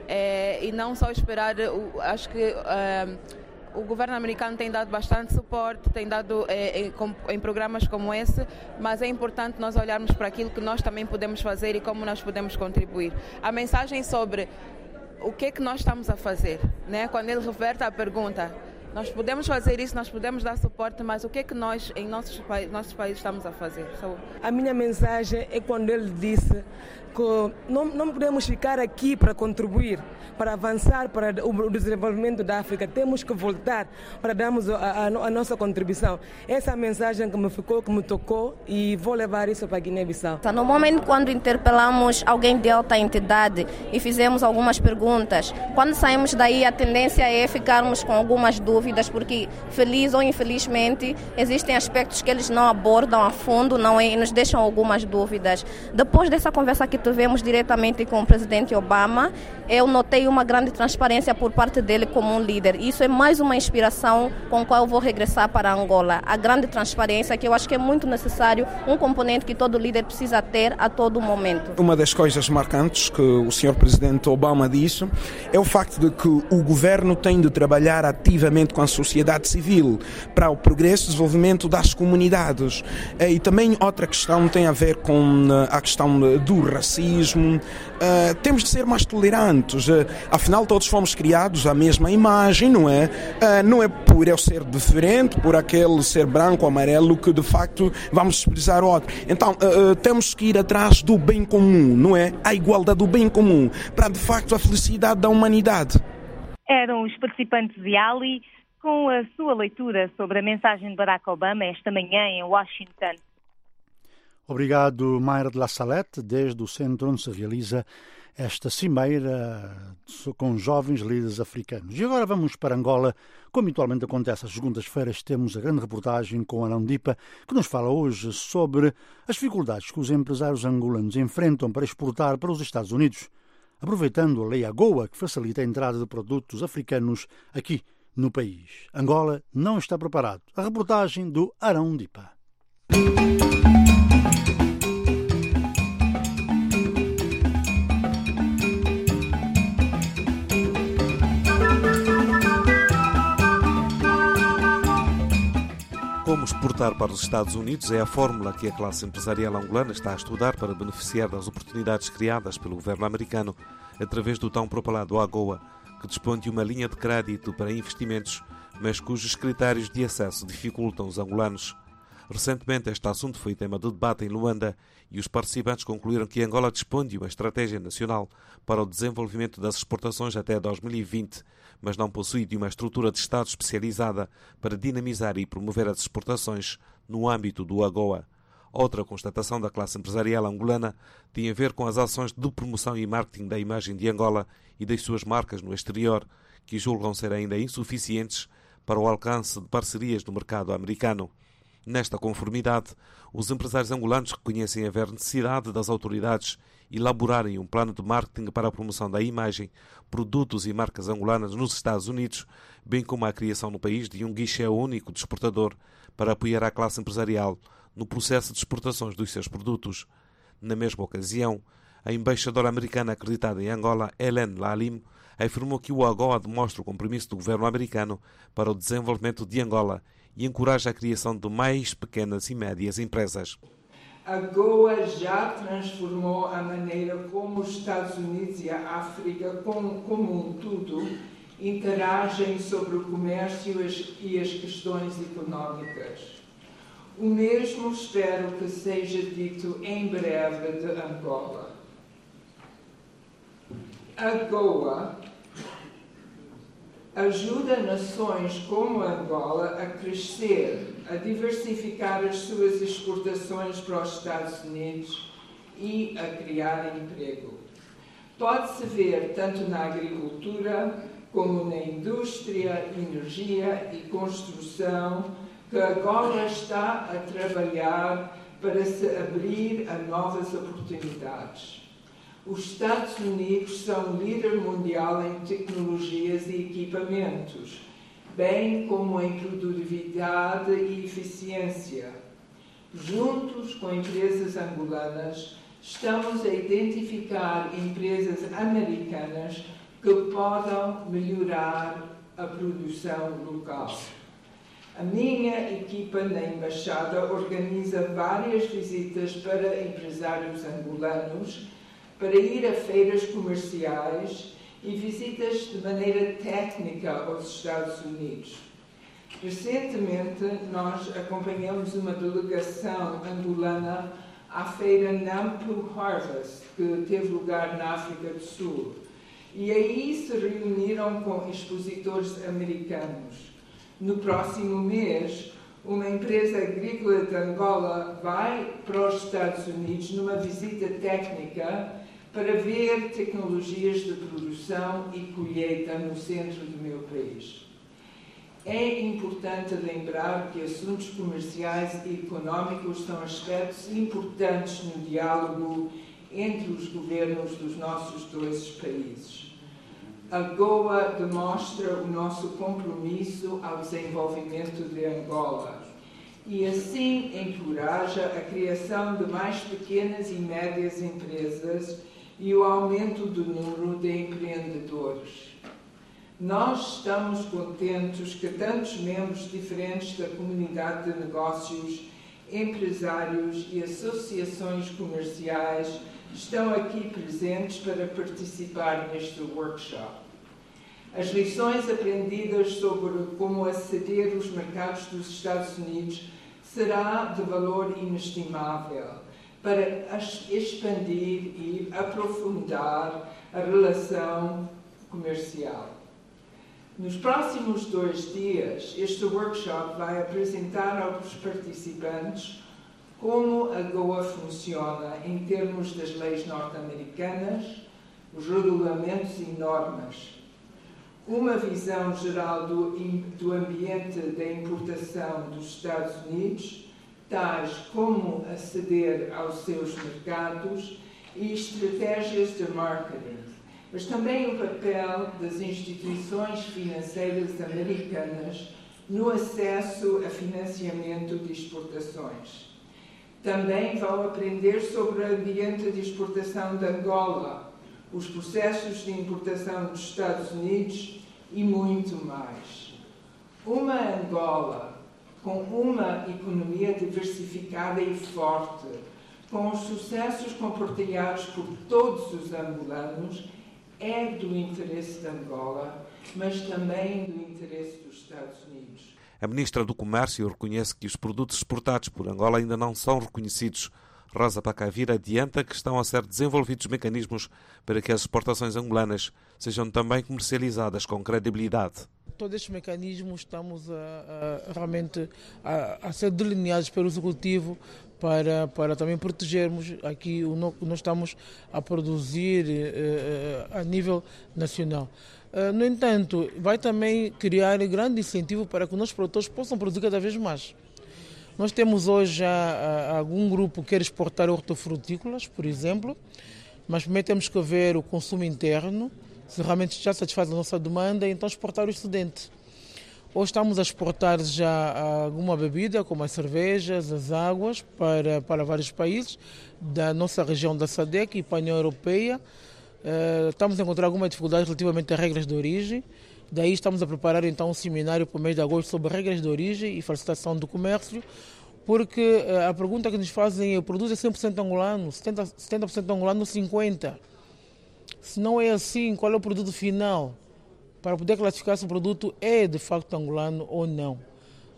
É, e não só esperar, acho que uh, o governo americano tem dado bastante suporte, tem dado é, em, em programas como esse, mas é importante nós olharmos para aquilo que nós também podemos fazer e como nós podemos contribuir. A mensagem sobre o que é que nós estamos a fazer, né? Quando ele reverte a pergunta, nós podemos fazer isso, nós podemos dar suporte, mas o que é que nós, em nossos, nossos países, estamos a fazer? So... A minha mensagem é quando ele disse que não, não podemos ficar aqui para contribuir, para avançar para o desenvolvimento da África. Temos que voltar para darmos a, a, a nossa contribuição. Essa é a mensagem que me ficou, que me tocou e vou levar isso para a Guiné-Bissau. No momento quando interpelamos alguém de alta entidade e fizemos algumas perguntas, quando saímos daí a tendência é ficarmos com algumas dúvidas, porque feliz ou infelizmente existem aspectos que eles não abordam a fundo, não é, e nos deixam algumas dúvidas. Depois dessa conversa que tivemos diretamente com o presidente Obama, eu notei uma grande transparência por parte dele como um líder. Isso é mais uma inspiração com a qual eu vou regressar para Angola. A grande transparência, que eu acho que é muito necessário, um componente que todo líder precisa ter a todo momento. Uma das coisas marcantes que o senhor presidente Obama disse é o facto de que o governo tem de trabalhar ativamente com a sociedade civil para o progresso e desenvolvimento das comunidades. E também outra questão tem a ver com a questão do racismo. Uh, temos de ser mais tolerantes. Uh, afinal, todos fomos criados à mesma imagem, não é? Uh, não é por eu ser diferente, por aquele ser branco ou amarelo, que de facto vamos desprezar o outro. Então, uh, uh, temos que ir atrás do bem comum, não é? A igualdade do bem comum, para de facto a felicidade da humanidade. Eram os participantes de I A L I com a sua leitura sobre a mensagem de Barack Obama esta manhã em Washington. Obrigado, Mayra de La Salette. Desde o centro onde se realiza esta cimeira com jovens líderes africanos. E agora vamos para Angola. Como habitualmente acontece às segundas-feiras, temos a grande reportagem com Arão Dipa, que nos fala hoje sobre as dificuldades que os empresários angolanos enfrentam para exportar para os Estados Unidos, aproveitando a lei AGOA, que facilita a entrada de produtos africanos aqui no país. Angola não está preparado. A reportagem do Arão Dipa. Como exportar para os Estados Unidos é a fórmula que a classe empresarial angolana está a estudar para beneficiar das oportunidades criadas pelo governo americano através do tão propalado AGOA, que dispõe de uma linha de crédito para investimentos, mas cujos critérios de acesso dificultam os angolanos. Recentemente, este assunto foi tema de debate em Luanda e os participantes concluíram que Angola dispõe de uma estratégia nacional para o desenvolvimento das exportações até dois mil e vinte, mas não possui de uma estrutura de Estado especializada para dinamizar e promover as exportações no âmbito do AGOA. Outra constatação da classe empresarial angolana tem a ver com as ações de promoção e marketing da imagem de Angola e das suas marcas no exterior, que julgam ser ainda insuficientes para o alcance de parcerias no mercado americano. Nesta conformidade, os empresários angolanos reconhecem haver necessidade das autoridades elaborarem um plano de marketing para a promoção da imagem, produtos e marcas angolanas nos Estados Unidos, bem como a criação no país de um guichê único de exportador para apoiar a classe empresarial no processo de exportações dos seus produtos. Na mesma ocasião, a embaixadora americana acreditada em Angola, Helen Lalim, afirmou que o AGOA demonstra o compromisso do governo americano para o desenvolvimento de Angola e encoraja a criação de mais pequenas e médias empresas. A AGOA já transformou a maneira como os Estados Unidos e a África, como, como um todo, interagem sobre o comércio e as questões económicas. O mesmo espero que seja dito em breve de Angola. A AGOA ajuda nações como Angola a crescer, a diversificar as suas exportações para os Estados Unidos e a criar emprego. Pode-se ver tanto na agricultura como na indústria, energia e construção que Angola está a trabalhar para se abrir a novas oportunidades. Os Estados Unidos são líder mundial em tecnologias e equipamentos, bem como em produtividade e eficiência. Juntos com empresas angolanas, estamos a identificar empresas americanas que possam melhorar a produção local. A minha equipa na Embaixada organiza várias visitas para empresários angolanos para ir a feiras comerciais e visitas de maneira técnica aos Estados Unidos. Recentemente, nós acompanhamos uma delegação angolana à feira Nampo Harvest, que teve lugar na África do Sul. E aí se reuniram com expositores americanos. No próximo mês, uma empresa agrícola de Angola vai para os Estados Unidos numa visita técnica para ver tecnologias de produção e colheita no centro do meu país. É importante lembrar que assuntos comerciais e económicos são aspectos importantes no diálogo entre os governos dos nossos dois países. A AGOA demonstra o nosso compromisso ao desenvolvimento de Angola e assim encoraja a criação de mais pequenas e médias empresas e o aumento do número de empreendedores. Nós estamos contentes que tantos membros diferentes da comunidade de negócios, empresários e associações comerciais estão aqui presentes para participar neste workshop. As lições aprendidas sobre como aceder aos mercados dos Estados Unidos será de valor inestimável para expandir e aprofundar a relação comercial. Nos próximos dois dias, este workshop vai apresentar aos participantes como a AGOA funciona em termos das leis norte-americanas, os regulamentos e normas, uma visão geral do, do ambiente da importação dos Estados Unidos, tais como aceder aos seus mercados e estratégias de marketing, mas também o papel das instituições financeiras americanas no acesso a financiamento de exportações. Também vão aprender sobre o ambiente de exportação de Angola, os processos de importação dos Estados Unidos e muito mais. Uma Angola com uma economia diversificada e forte, com os sucessos compartilhados por todos os angolanos, é do interesse de Angola, mas também do interesse dos Estados Unidos. A ministra do Comércio reconhece que os produtos exportados por Angola ainda não são reconhecidos. Rosa Pacavira adianta que estão a ser desenvolvidos mecanismos para que as exportações angolanas sejam também comercializadas com credibilidade. Todos estes mecanismos estamos a, a, realmente a, a ser delineados pelo Executivo para, para também protegermos aqui o que nós estamos a produzir eh, a nível nacional. Uh, no entanto, vai também criar grande incentivo para que os nossos produtores possam produzir cada vez mais. Nós temos hoje já uh, algum grupo que quer exportar hortofrutícolas, por exemplo, mas também temos que ver o consumo interno, se realmente já satisfaz a nossa demanda, então exportar o excedente. Hoje estamos a exportar já alguma bebida, como as cervejas, as águas, para, para vários países da nossa região da SADC e para a União Europeia. Uh, estamos a encontrar alguma dificuldade relativamente a regras de origem. Daí estamos a preparar então um seminário para o mês de agosto sobre regras de origem e facilitação do comércio, porque uh, a pergunta que nos fazem é: o produto é cem por cento angolano, setenta por cento angolano, cinquenta por cento? Se não é assim, qual é o produto final? Para poder classificar se o produto é de facto angolano ou não.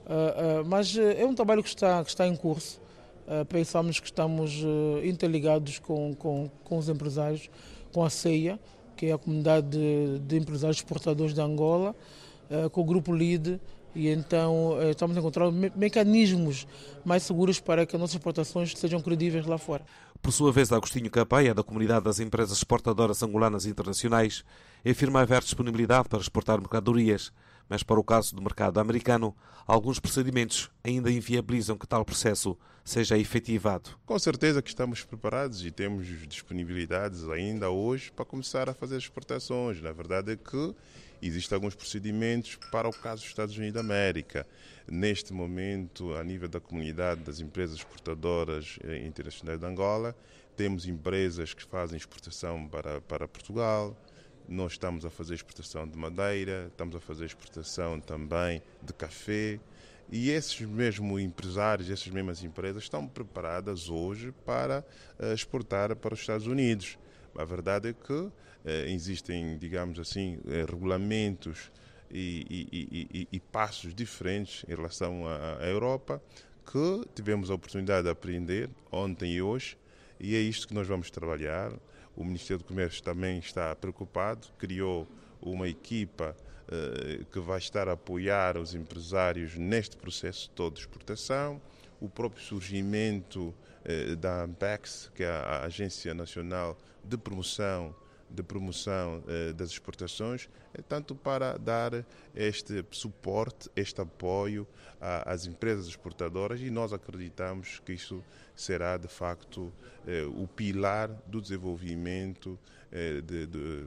Uh, uh, mas uh, é um trabalho que está, que está em curso. Uh, pensamos que estamos uh, interligados com, com, com os empresários, com a CEIA, que é a comunidade de, de empresários exportadores de Angola, uh, com o Grupo LIDE, e então uh, estamos a encontrar me- mecanismos mais seguros para que as nossas exportações sejam credíveis lá fora. Por sua vez, Agostinho Capeia, da Comunidade das Empresas Exportadoras Angolanas Internacionais, afirma haver disponibilidade para exportar mercadorias, mas para o caso do mercado americano, alguns procedimentos ainda inviabilizam que tal processo seja efetivado. Com certeza que estamos preparados e temos disponibilidades ainda hoje para começar a fazer exportações. Na verdade é que existem alguns procedimentos para o caso dos Estados Unidos da América. Neste momento, a nível da comunidade das empresas exportadoras internacionais de Angola, temos empresas que fazem exportação para, para Portugal. Nós estamos a fazer exportação de madeira, estamos a fazer exportação também de café, e esses mesmos empresários, essas mesmas empresas estão preparadas hoje para uh, exportar para os Estados Unidos. A verdade é que uh, existem, digamos assim, uh, regulamentos e, e, e, e passos diferentes em relação à, à Europa, que tivemos a oportunidade de aprender ontem e hoje, e é isto que nós vamos trabalhar. O Ministério do Comércio também está preocupado, criou uma equipa eh, que vai estar a apoiar os empresários neste processo todo de exportação. O próprio surgimento eh, da ANPEX, que é a Agência Nacional de Promoção, de promoção eh, das Exportações, é tanto para dar este suporte, este apoio a, às empresas exportadoras, e nós acreditamos que isso será, de facto, eh, o pilar do desenvolvimento eh, de, de,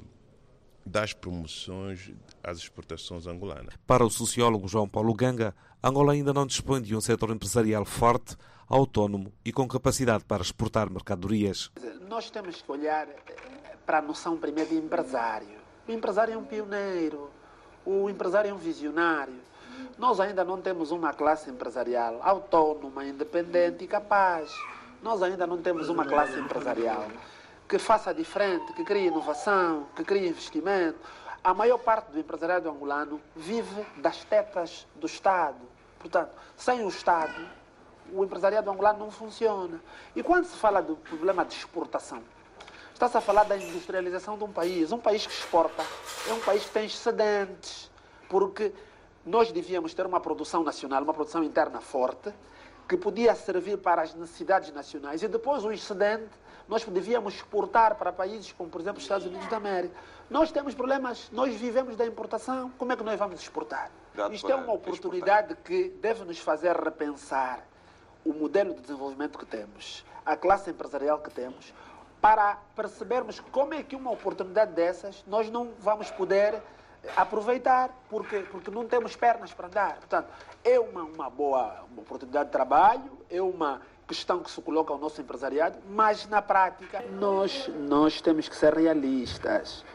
das promoções às exportações angolanas. Para o sociólogo João Paulo Ganga, Angola ainda não dispõe de um setor empresarial forte, autónomo e com capacidade para exportar mercadorias. Nós temos que olhar para a noção primeiro de empresário. O empresário é um pioneiro, o empresário é um visionário. Nós ainda não temos uma classe empresarial autónoma, independente e capaz. Nós ainda não temos uma classe empresarial que faça diferente, que crie inovação, que crie investimento. A maior parte do empresariado angolano vive das tetas do Estado. Portanto, sem o Estado, o empresariado angolano não funciona. E quando se fala do problema de exportação, está-se a falar da industrialização de um país. Um país que exporta é um país que tem excedentes, porque nós devíamos ter uma produção nacional, uma produção interna forte, que podia servir para as necessidades nacionais, e depois o excedente nós devíamos exportar para países como, por exemplo, os Estados Unidos da América. Nós temos problemas, nós vivemos da importação, como é que nós vamos exportar? Isto é uma oportunidade que deve nos fazer repensar o modelo de desenvolvimento que temos, a classe empresarial que temos, para percebermos como é que uma oportunidade dessas nós não vamos poder aproveitar, porque, porque não temos pernas para andar. Portanto, é uma, uma boa uma oportunidade de trabalho, é uma questão que se coloca ao nosso empresariado, mas na prática nós, nós temos que ser realistas.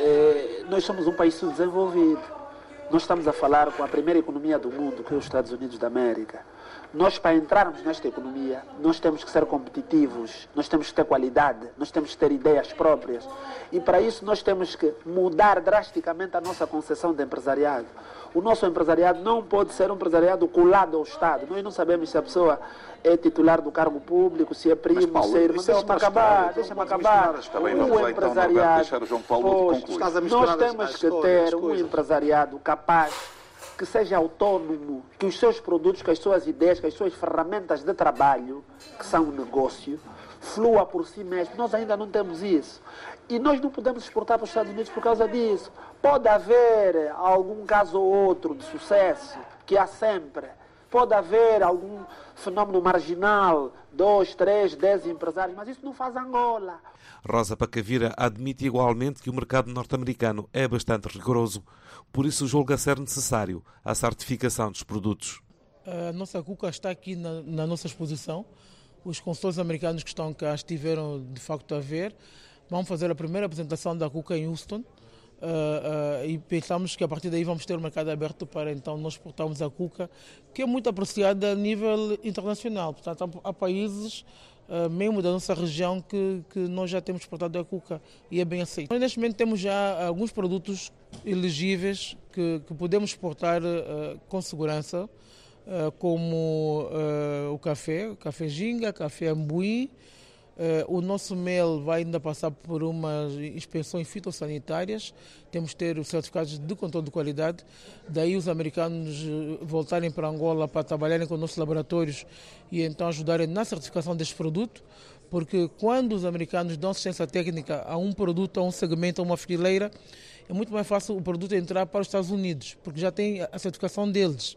É, nós somos um país subdesenvolvido. Nós estamos a falar com a primeira economia do mundo, que é os Estados Unidos da América. Nós, para entrarmos nesta economia, nós temos que ser competitivos, nós temos que ter qualidade, nós temos que ter ideias próprias. E para isso nós temos que mudar drasticamente a nossa concepção de empresariado. O nosso empresariado não pode ser um empresariado colado ao Estado. Nós não sabemos se a pessoa é titular do cargo público, se é primo, Mas, Paulo, se é irmão. Deixa-me acabar, deixa-me acabar. O empresariado, nós temos que ter um empresariado capaz, que seja autônomo, que os seus produtos, que as suas ideias, que as suas ferramentas de trabalho, que são um negócio, flua por si mesmo. Nós ainda não temos isso. E nós não podemos exportar para os Estados Unidos por causa disso. Pode haver algum caso ou outro de sucesso, que há sempre. Pode haver algum fenómeno marginal, dois, três, dez empresários, mas isso não faz Angola. Rosa Pacavira admite igualmente que o mercado norte-americano é bastante rigoroso, por isso julga ser necessário a certificação dos produtos. A nossa cuca está aqui na, na nossa exposição. Os consultores americanos que estão cá estiveram de facto a ver. Vamos fazer a primeira apresentação da cuca em Houston. Uh, uh, e pensamos que a partir daí vamos ter o mercado aberto para então nós exportarmos a cuca, que é muito apreciada a nível internacional. Portanto, há, há países, uh, mesmo da nossa região, que, que nós já temos exportado a cuca e é bem aceito. Nós, neste momento, temos já alguns produtos elegíveis que, que podemos exportar uh, com segurança. como o café, o café ginga, café ambuí. O nosso mel vai ainda passar por umas inspeções fitossanitárias, temos que ter os certificados de controle de qualidade, daí os americanos voltarem para Angola para trabalharem com os nossos laboratórios e então ajudarem na certificação deste produto, porque quando os americanos dão assistência técnica a um produto, a um segmento, a uma fileira, é muito mais fácil o produto entrar para os Estados Unidos, porque já tem a certificação deles.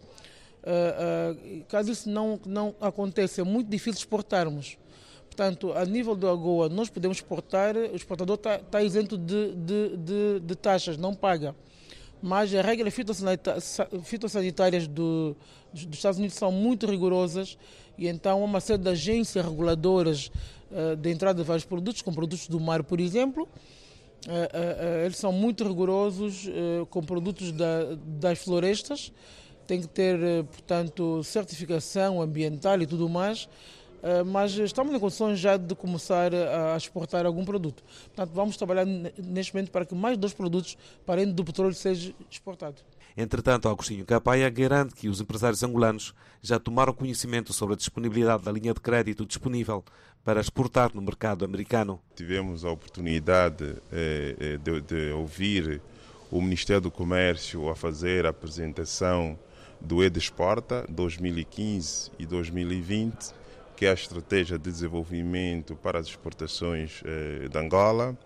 Uh, uh, caso isso não, não aconteça, é muito difícil exportarmos. Portanto, a nível do AGOA, nós podemos exportar, o exportador está tá isento de, de, de, de taxas, não paga. Mas as regras fitossanitárias do, dos Estados Unidos são muito rigorosas e então há uma série de agências reguladoras uh, de entrada de vários produtos, como produtos do mar, por exemplo. Uh, uh, uh, eles são muito rigorosos uh, com produtos da, das florestas. Tem que ter, uh, portanto, certificação ambiental e tudo mais. Mas estamos em condições já de começar a exportar algum produto. Portanto, vamos trabalhar neste momento para que mais dois produtos, para além do petróleo, sejam exportados. Entretanto, Agostinho Capaia garante que os empresários angolanos já tomaram conhecimento sobre a disponibilidade da linha de crédito disponível para exportar no mercado americano. Tivemos a oportunidade eh, de, de ouvir o Ministério do Comércio a fazer a apresentação do Edexporta dois mil e quinze e dois mil e vinte, que é a estratégia de desenvolvimento para as exportações eh, de Angola.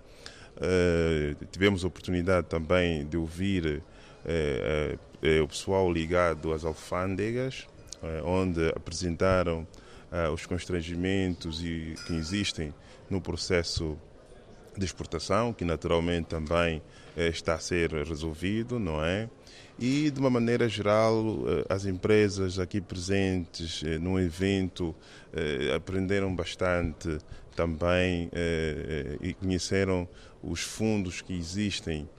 Eh, tivemos a oportunidade também de ouvir eh, eh, o pessoal ligado às alfândegas, eh, onde apresentaram eh, os constrangimentos e, que existem no processo de exportação, que naturalmente também eh, está a ser resolvido, não é? E, de uma maneira geral, as empresas aqui presentes no evento aprenderam bastante também e conheceram os fundos que existem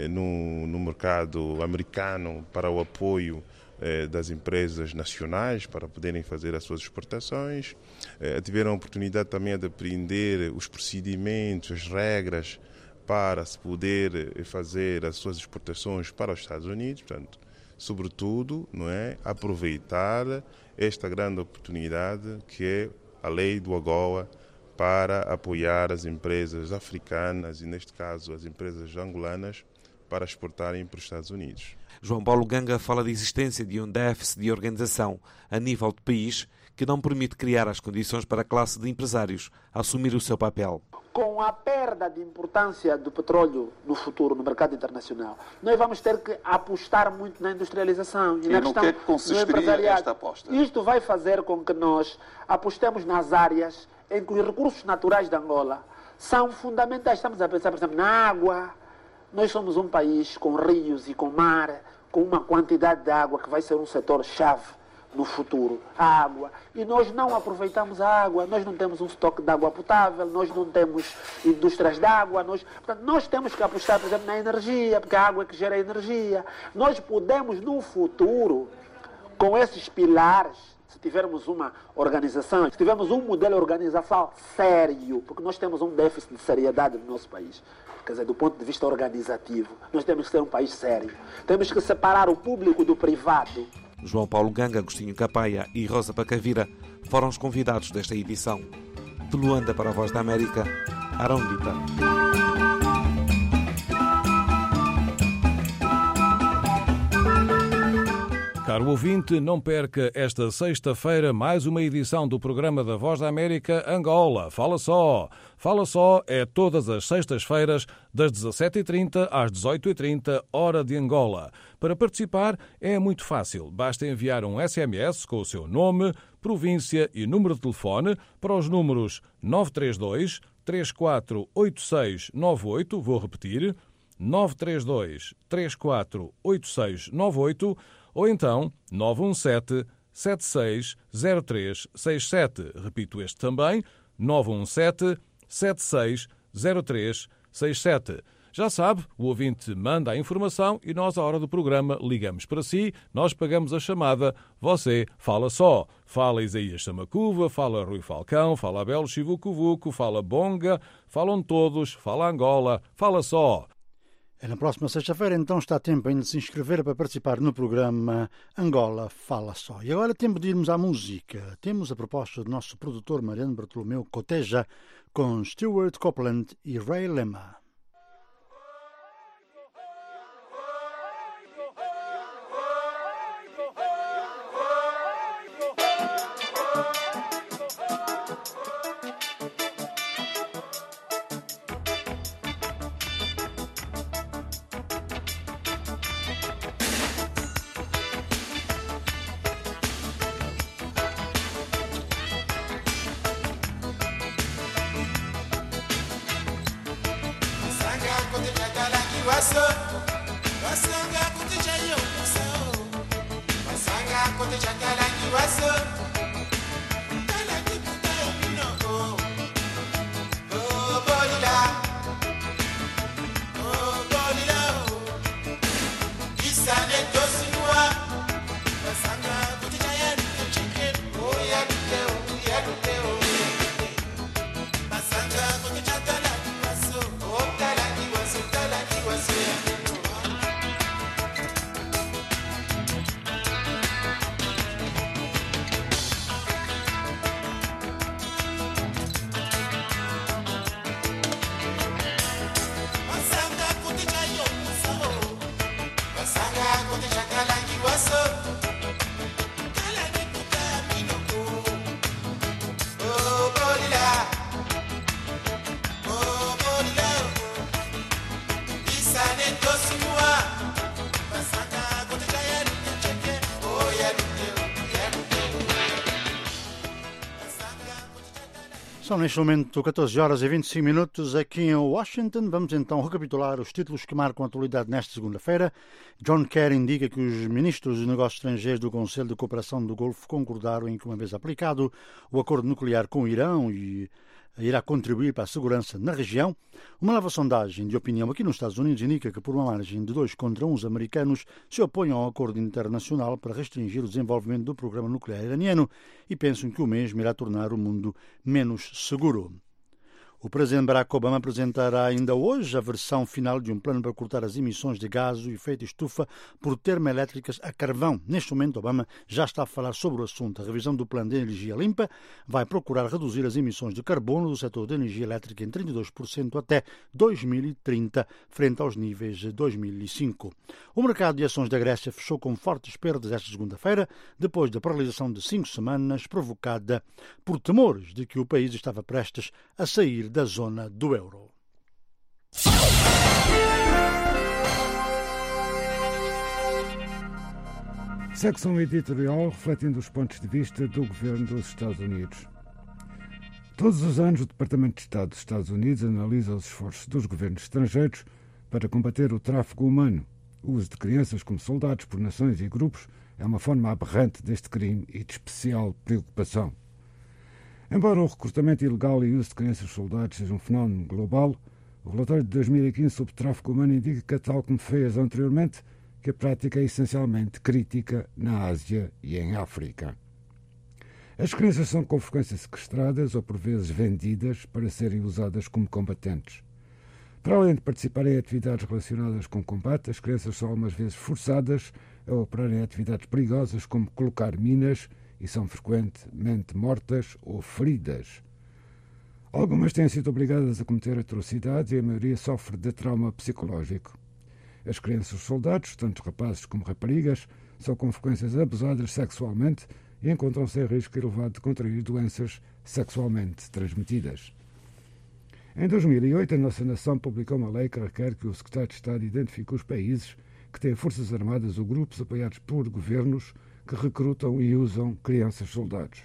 no, no mercado americano para o apoio das empresas nacionais para poderem fazer as suas exportações. Tiveram a oportunidade também de aprender os procedimentos, as regras para se poder fazer as suas exportações para os Estados Unidos, portanto, sobretudo, não é, aproveitar esta grande oportunidade que é a lei do AGOA para apoiar as empresas africanas e, neste caso, as empresas angolanas para exportarem para os Estados Unidos. João Paulo Ganga fala da existência de um déficit de organização a nível do país que não permite criar as condições para a classe de empresários assumir o seu papel. Com a perda de importância do petróleo no futuro, no mercado internacional, nós vamos ter que apostar muito na industrialização e, e na questão do empresariado. Esta aposta? Isto vai fazer com que nós apostemos nas áreas em que os recursos naturais de Angola são fundamentais. Estamos a pensar, por exemplo, na água. Nós somos um país com rios e com mar, com uma quantidade de água que vai ser um setor-chave no futuro, a água. E nós não aproveitamos a água, nós não temos um estoque de água potável, nós não temos indústrias de água, nós, portanto, nós temos que apostar, por exemplo, na energia, porque a água é que gera energia. Nós podemos, no futuro, com esses pilares, se tivermos uma organização, se tivermos um modelo organizacional sério, porque nós temos um déficit de seriedade no nosso país, quer dizer, do ponto de vista organizativo, nós temos que ser um país sério. Temos que separar o público do privado. João Paulo Ganga, Agostinho Capaia e Rosa Pacavira foram os convidados desta edição. De Luanda para a Voz da América, Arão Dita. Caro ouvinte, não perca esta sexta-feira mais uma edição do programa da Voz da América Angola. Fala só! Fala só é todas as sextas-feiras, das dezassete e trinta às dezoito e trinta, hora de Angola. Para participar é muito fácil. Basta enviar um S M S com o seu nome, província e número de telefone para os números nove três dois, três quatro oito seis nove oito, vou repetir, nove três dois, três quatro oito seis nove oito, ou então nove um sete, sete seis zero três seis sete. Repito este também, nove um sete, sete seis zero três seis sete. Já sabe, o ouvinte manda a informação e nós, à hora do programa, ligamos para si, nós pagamos a chamada, você fala só. Fala Isaías Samacuva, fala Rui Falcão, fala Abel Chivucuvuco, fala Bonga, falam todos, fala Angola, fala só. É na próxima sexta-feira, então está tempo ainda de se inscrever para participar no programa Angola Fala Só. E agora tempo de irmos à música. Temos a proposta do nosso produtor Mariano Bartolomeu Coteja com Stuart Copeland e Ray Lema. São neste momento catorze horas e vinte e cinco minutos aqui em Washington. Vamos então recapitular os títulos que marcam a atualidade nesta segunda-feira. John Kerry indica que os ministros de negócios estrangeiros do Conselho de Cooperação do Golfo concordaram em que, uma vez aplicado, o acordo nuclear com o Irão e irá contribuir para a segurança na região. Uma nova sondagem de opinião aqui nos Estados Unidos indica que, por uma margem de dois contra um, os americanos se opõem ao acordo internacional para restringir o desenvolvimento do programa nuclear iraniano e pensam que o mesmo irá tornar o mundo menos seguro. O presidente Barack Obama apresentará ainda hoje a versão final de um plano para cortar as emissões de gás do efeito estufa por termoelétricas a carvão. Neste momento, Obama já está a falar sobre o assunto. A revisão do plano de energia limpa vai procurar reduzir as emissões de carbono do setor de energia elétrica em trinta e dois por cento até dois mil e trinta, frente aos níveis de dois mil e cinco. O mercado de ações da Grécia fechou com fortes perdas esta segunda-feira, depois da paralisação de cinco semanas provocada por temores de que o país estava prestes a sair da zona do euro. Secção editorial refletindo os pontos de vista do governo dos Estados Unidos. Todos os anos, o Departamento de Estado dos Estados Unidos analisa os esforços dos governos estrangeiros para combater o tráfico humano. O uso de crianças como soldados por nações e grupos é uma forma aberrante deste crime e de especial preocupação. Embora o recrutamento ilegal e o uso de crianças soldados seja um fenómeno global, o relatório de dois mil e quinze sobre tráfico humano indica, tal como fez anteriormente, que a prática é essencialmente crítica na Ásia e em África. As crianças são com frequência sequestradas ou por vezes vendidas para serem usadas como combatentes. Para além de participarem em atividades relacionadas com combate, as crianças são algumas vezes forçadas a operarem atividades perigosas como colocar minas e são frequentemente mortas ou feridas. Algumas têm sido obrigadas a cometer atrocidades e a maioria sofre de trauma psicológico. As crianças soldados, tanto rapazes como raparigas, são com frequências abusadas sexualmente e encontram-se em risco elevado de contrair doenças sexualmente transmitidas. Em dois mil e oito, a nossa nação publicou uma lei que requer que o secretário de Estado identifique os países que têm forças armadas ou grupos apoiados por governos que recrutam e usam crianças-soldados.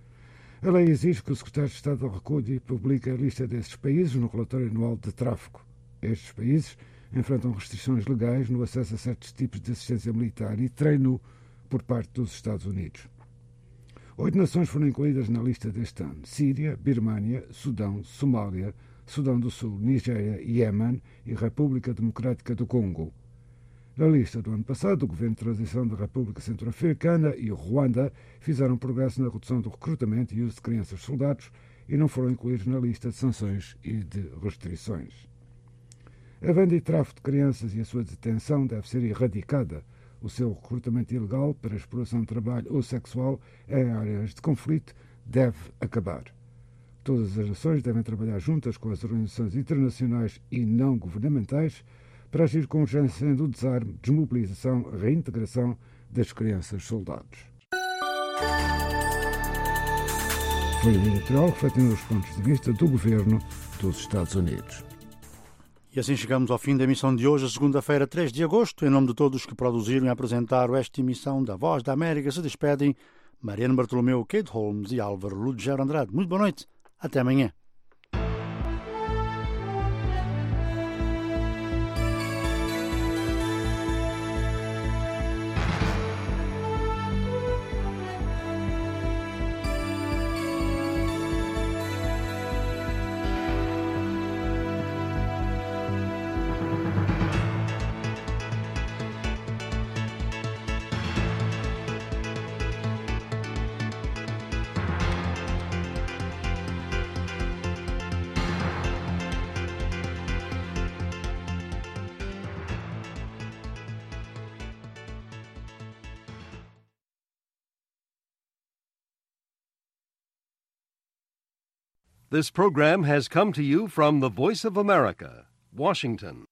A lei exige que o secretário de Estado recolha e publique a lista desses países no relatório anual de tráfico. Estes países enfrentam restrições legais no acesso a certos tipos de assistência militar e treino por parte dos Estados Unidos. Oito nações foram incluídas na lista deste ano: Síria, Birmânia, Sudão, Somália, Sudão do Sul, Nigéria, Iêmen e República Democrática do Congo. Na lista do ano passado, o Governo de Transição da República Centro-Africana e o Ruanda fizeram progresso na redução do recrutamento e uso de crianças-soldados e não foram incluídos na lista de sanções e de restrições. A venda e tráfico de crianças e a sua detenção deve ser erradicada. O seu recrutamento ilegal para exploração de trabalho ou sexual em áreas de conflito deve acabar. Todas as nações devem trabalhar juntas com as organizações internacionais e não governamentais para agir com urgência no desarme, desmobilização e reintegração das crianças soldados. Foi o editorial refletindo os pontos de vista do governo dos Estados Unidos. E assim chegamos ao fim da emissão de hoje, segunda-feira, três de agosto. Em nome de todos que produziram e apresentaram esta emissão da Voz da América, se despedem Mariano Bartolomeu, Kate Holmes e Álvaro Ludgero Andrade. Muito boa noite. Até amanhã. This program has come to you from the Voice of America, Washington.